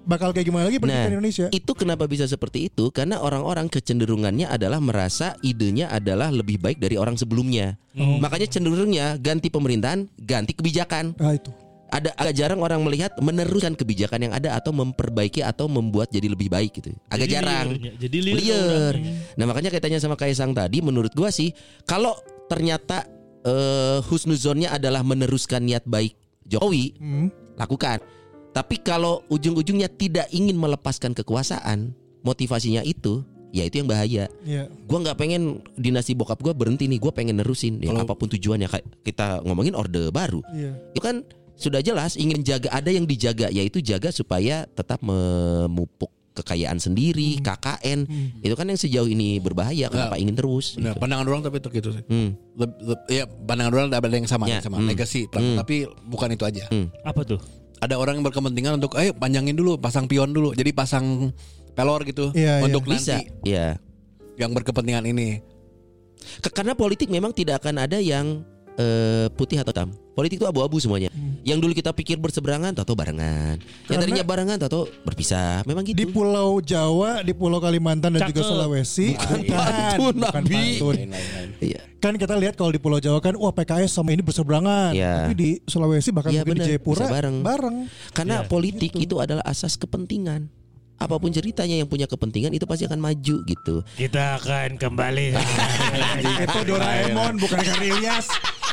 bakal kayak gimana lagi pendidikan
Nah,
Indonesia.
itu kenapa bisa seperti itu? Karena orang-orang kecenderungannya adalah merasa idenya adalah lebih baik dari orang sebelumnya. Makanya cenderungnya ganti pemerintahan, ganti kebijakan.
Ah itu.
Ada agak jarang orang melihat meneruskan kebijakan yang ada atau memperbaiki atau membuat jadi lebih baik gitu. Agak
Jadi
jarang.
liar, ya. Jadi liar
Liar.
orangnya.
Nah makanya kaitannya sama Kaisang tadi, menurut gua sih, kalau ternyata uh, husnuzonnya adalah meneruskan niat baik Jokowi,
Hmm.
lakukan. Tapi kalau ujung-ujungnya tidak ingin melepaskan kekuasaan, motivasinya itu, ya itu yang bahaya.
Iya.
Gua nggak pengen dinasti bokap gua berhenti nih, gua pengen nerusin. Ya,
Kalau-
apapun tujuannya, kayak kita ngomongin orde baru.
Iya.
Itu kan sudah jelas ingin jaga, ada yang dijaga, yaitu jaga supaya tetap memupuk kekayaan sendiri, K K N. Itu kan yang sejauh ini berbahaya. Kenapa ingin terus?
Benar,
gitu.
pandangan orang tapi itu gitu sih.
Hmm.
Leb- leb- ya pandangan orang ada yang sama,
Ya,
yang sama.
hmm.
Legacy,
Hmm.
tapi bukan itu aja.
Hmm.
Apa tuh?
Ada orang yang berkepentingan untuk, ayo panjangin dulu, pasang pion dulu, jadi pasang pelor gitu
Iya,
untuk
Bisa,
nanti
ya.
yang berkepentingan ini.
Ke- Karena politik memang tidak akan ada yang eh, putih atau hitam. Politik itu abu-abu semuanya. Yang dulu kita pikir berseberangan, tahu barengan. Yang
Karena-
tadinya barengan, tahu berpisah. Memang gitu.
Di Pulau Jawa, di Pulau Kalimantan dan juga
Cakep.
Sulawesi,
Bukan
bukan,
pantun,
bukan
Nabi.
pantun.
Iya.
Kan kita lihat kalau di Pulau Jawa kan, wah P K S sama ini berseberangan.
Iya.
Tapi di Sulawesi bahkan
Iya,
mungkin
benar.
di Jayapura
Bisa bareng.
bareng.
Karena
Ya,
politik itu adalah asas kepentingan. Apapun ceritanya yang punya kepentingan itu pasti akan maju gitu.
Kita akan kembali.
Itu Doraemon bukan Ilyas.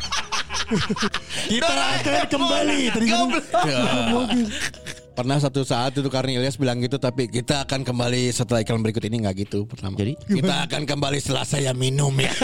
Kita akan kembali. Tadi kan
Pernah satu saat itu Karni Ilyas bilang gitu, tapi kita akan kembali setelah iklan berikut ini, nggak gitu pertama.
Jadi?
Kita akan kembali setelah saya minum ya.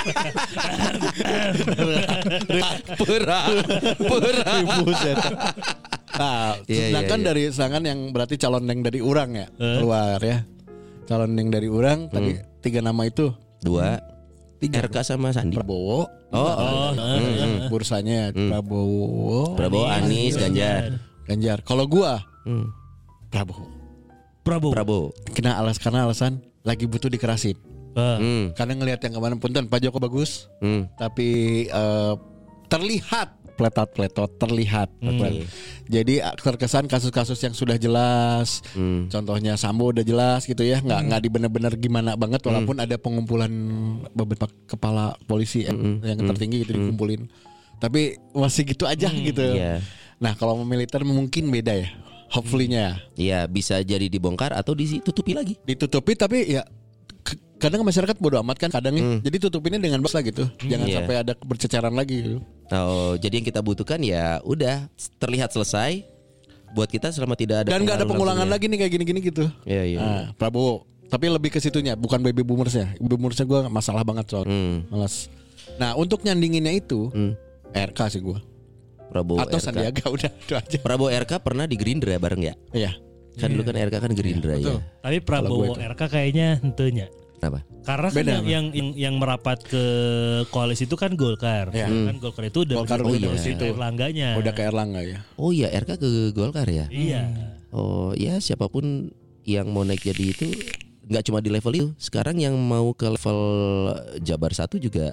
Pura, pura.
Buset. Nah,
Iya,
sedangkan
iya, iya.
dari sedangkan yang berarti calon yang dari urang ya keluar ya. Calon yang dari urang tadi tiga nama itu.
Dua.
Tiga.
R K sama Sandi.
Prabowo.
Oh,
Oh,
Hmm.
Bursanya Prabowo,
Prabowo, Anies, Ganjar.
Ganjar. Kalau gua
Hmm.
Prabowo.
Prabowo.
Prabowo.
Kena alas karena alasan lagi butuh dikerasin.
Ah.
Hmm.
Karena ngelihat yang kemarin punten Pak Joko bagus,
Hmm.
tapi eh, terlihat pletot-pletot terlihat.
Hmm.
Jadi terkesan kasus-kasus yang sudah jelas,
Hmm.
contohnya Sambo udah jelas gitu ya, nggak nggak di bener-bener gimana banget, walaupun ada pengumpulan beberapa kepala polisi yang,
Hmm.
yang tertinggi gitu dikumpulin, tapi masih gitu aja gitu.
Iya.
Nah kalau militer mungkin beda ya, hopefully-nya ya.
Iya, bisa jadi dibongkar atau ditutupi lagi.
Ditutupi tapi ya k- kadang masyarakat bodo amat kan kadang ya. Jadi tutupinnya dengan box lah gitu. Jangan
Iya.
sampai ada berceceran lagi gitu.
Oh, jadi yang kita butuhkan ya udah terlihat selesai buat kita selama tidak ada
Dan nggak ada pengulangan
langsungnya.
lagi nih kayak gini-gini gitu.
Iya, iya.
Nah, Prabowo. Tapi lebih ke situnya, bukan baby boomersnya. Baby boomersnya gue masalah banget soal
Hmm.
malas. Nah untuk nyandinginnya itu
Hmm.
R K sih gue.
Prabowo
Atau
R K.
Sandiaga udah itu aja.
Prabowo R K pernah di Gerindra bareng ya?
Iya.
Kan dulu kan R K kan Gerindra ya.
Tapi
Kalau
Prabowo
gue itu.
R K kayaknya hentenya.
Kenapa?
Karena kan
Beda,
yang, yang yang yang merapat ke koalisi itu kan Golkar.
Iya.
Kan Golkar itu udah
Golkar
benar-benar
udah
di
di situ.
Erlangganya.
Udah ke Erlangga ya.
Oh iya, R K ke Golkar ya?
Iya.
Oh ya, siapapun yang mau naik jadi itu nggak cuma di level itu. Sekarang yang mau ke level Jabar satu juga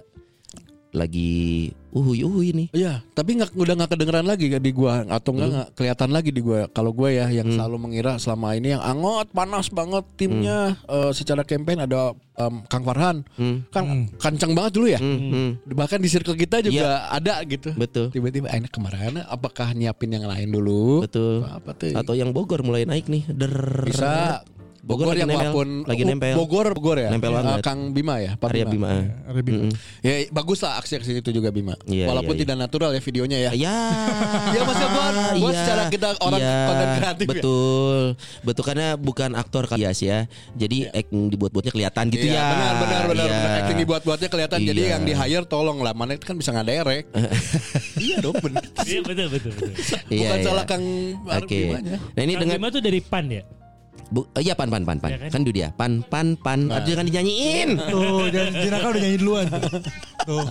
lagi uhuy uhuy nih.
Iya, tapi nggak udah nggak kedengeran lagi di gua atau nggak nggak kelihatan lagi di gua. Kalau gua ya yang selalu mengira selama ini yang angot panas banget timnya eh, secara campaign ada em, Kang Farhan,
Hmm.
kan kencang banget dulu ya.
Hmm, hmm.
Bahkan di circle kita juga ada gitu.
Betul.
Tiba-tiba enak kemarin apakah nyiapin yang lain dulu?
Betul.
Apa tuh?
Atau yang Bogor mulai naik nih. Der.
Bisa
Bogor,
Bogor
lagi
yang
nempel,
walaupun
lagi
oh,
nempel.
Bogor Bogor ya.
Nempel
Eh,
banget.
Kang Bima ya, Pak
Arya Bima.
Arya Bima.
Mm-mm.
Ya bagus lah aksi-aksi itu juga Bima.
Iya,
Walaupun
iya, iya.
tidak natural ya videonya ya.
Ya,
Ya, maksudnya buat- buat
iya,
secara kita orang
iya,
konten kreatif ya.
betul, betul karena bukan aktor Kalias ya, jadi acting dibuat-buatnya kelihatan gitu
Iya,
ya.
benar benar benar,
Iya.
benar. Acting dibuat-buatnya kelihatan. Jadi
Iya.
yang di hire tolong lah, mana itu kan bisa ngaderek. Iya dong benar.
Iya betul betul betul.
Iya,
Bukan
iya.
salah Kang
Oke.
Bimanya.
Nah ini
Kang
dengan
Bima tuh dari P A N ya?
bu, oh, iya pan pan pan pan
Iya
kan?
kan?
itu dia pan pan pan.
Nah.
Aduh, jangan dinyanyiin.
Tuh, dan Jinaka udah nyanyi duluan. Tuh.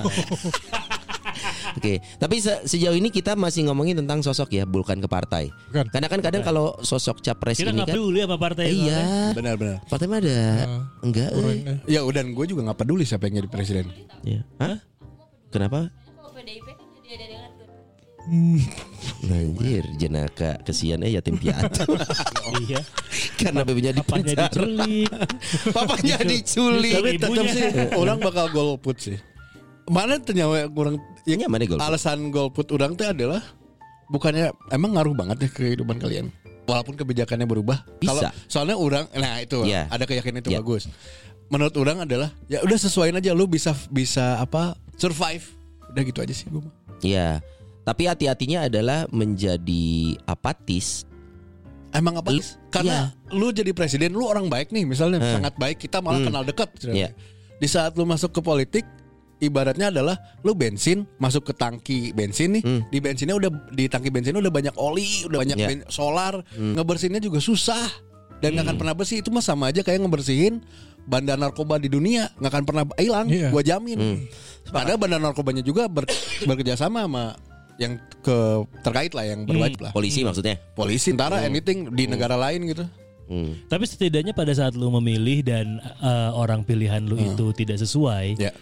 Oke, tapi se- sejauh ini kita masih ngomongin tentang sosok ya, bukan ke partai.
Bukan.
Karena kan kadang kalau sosok capres
Kita
ini
nggak
kan,
peduli apa partai
eh,
itu, kan?
iya,
Benar benar.
partai mah ada, enggak?
Orang,
Eh.
eh.
Ya udah gue juga nggak peduli siapa yang jadi presiden.
Ya. Hah? Kenapa?
Kalau P D I P kan jadi ada yang ngatur.
Hmm.
Anjir, jenaka kesian eh yatim piatu.
Iya.
Karena babynya di
Papanya
penjara.
diculik.
Papanya diculik.
Tapi tetap
Ibunya.
sih orang bakal golput sih. Mana ternyawa kurang
Ya, mana golput?
alasan golput orang teh adalah bukannya emang ngaruh banget ya kehidupan kalian. Walaupun kebijakannya berubah.
Bisa.
Kalau soalnya orang nah itu
Ya.
ada keyakinan itu
Ya.
bagus. Menurut orang adalah ya udah sesuaiin aja lu bisa bisa apa survive. Udah gitu aja sih gue mah.
Iya. Tapi hati-hatinya adalah menjadi apatis.
Emang apa?
Lu-
Karena lu jadi presiden, lu orang baik nih, misalnya
Hmm.
sangat baik, kita malah
Hmm.
kenal dekat.
Iya.
Di saat lu masuk ke politik, ibaratnya adalah lu bensin masuk ke tangki bensin nih,
Hmm.
di bensinnya udah di tangki bensinnya udah banyak oli, udah banyak
Iya.
ben- solar, ngebersihinnya juga susah dan nggak akan pernah bersih. Itu mah sama aja kayak ngebersihin bandar narkoba di dunia, nggak akan pernah hilang,
Iya.
gua jamin. Padahal bandar narkobanya juga ber, bekerja sama sama yang ke terkait lah, yang berwajib lah.
Polisi maksudnya.
Polisi, tentara, anything di negara lain gitu.
Hmm.
Tapi setidaknya pada saat lu memilih dan eh, orang pilihan lu itu tidak sesuai,
Ya.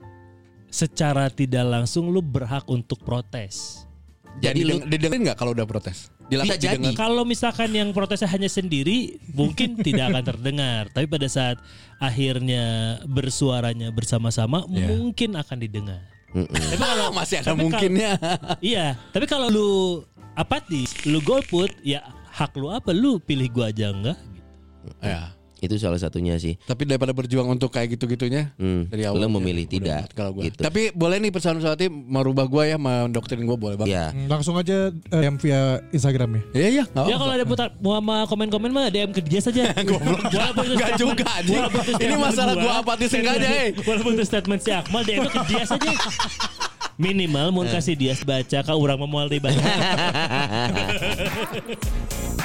secara tidak langsung lu berhak untuk protes.
Jadi
Jadi lu
dideng- didengerin nggak kalau udah protes? Dilakukan
Bisa jadi.
didengar.
Kalau misalkan yang protesnya hanya sendiri, mungkin tidak akan terdengar. Tapi pada saat akhirnya bersuaranya bersama-sama,
Ya.
mungkin akan didengar.
Mm-mm.
Tapi kalau
Masih ada
tapi
mungkinnya.
kalau- iya, tapi kalau lu apatis, lu golput, ya hak lu apa? Lu pilih gua aja enggak?
Ya.
Itu salah satunya sih.
Tapi daripada berjuang untuk kayak gitu-gitunya
Hmm.
dari awal.
Lo memilih
ya,
tidak.
udah, kalau gua.
Gitu.
Tapi boleh nih pesan Pesawati merubah gua ya, mendoktrin gua boleh banget.
Ya.
Hmm, langsung aja eh, D M via Instagram ya.
Iya iya. nggak
Ya
apa-apa.
kalau ada putar mau sama komen-komen mah D M ke dia saja. Goblok.
Nggak juga, anjing. Ini masalah gua apatis enggaknya, eh.
Walaupun itu statement si Akmal D M ke dia saja. Minimal mau kasih dia baca ka urang memual di baca.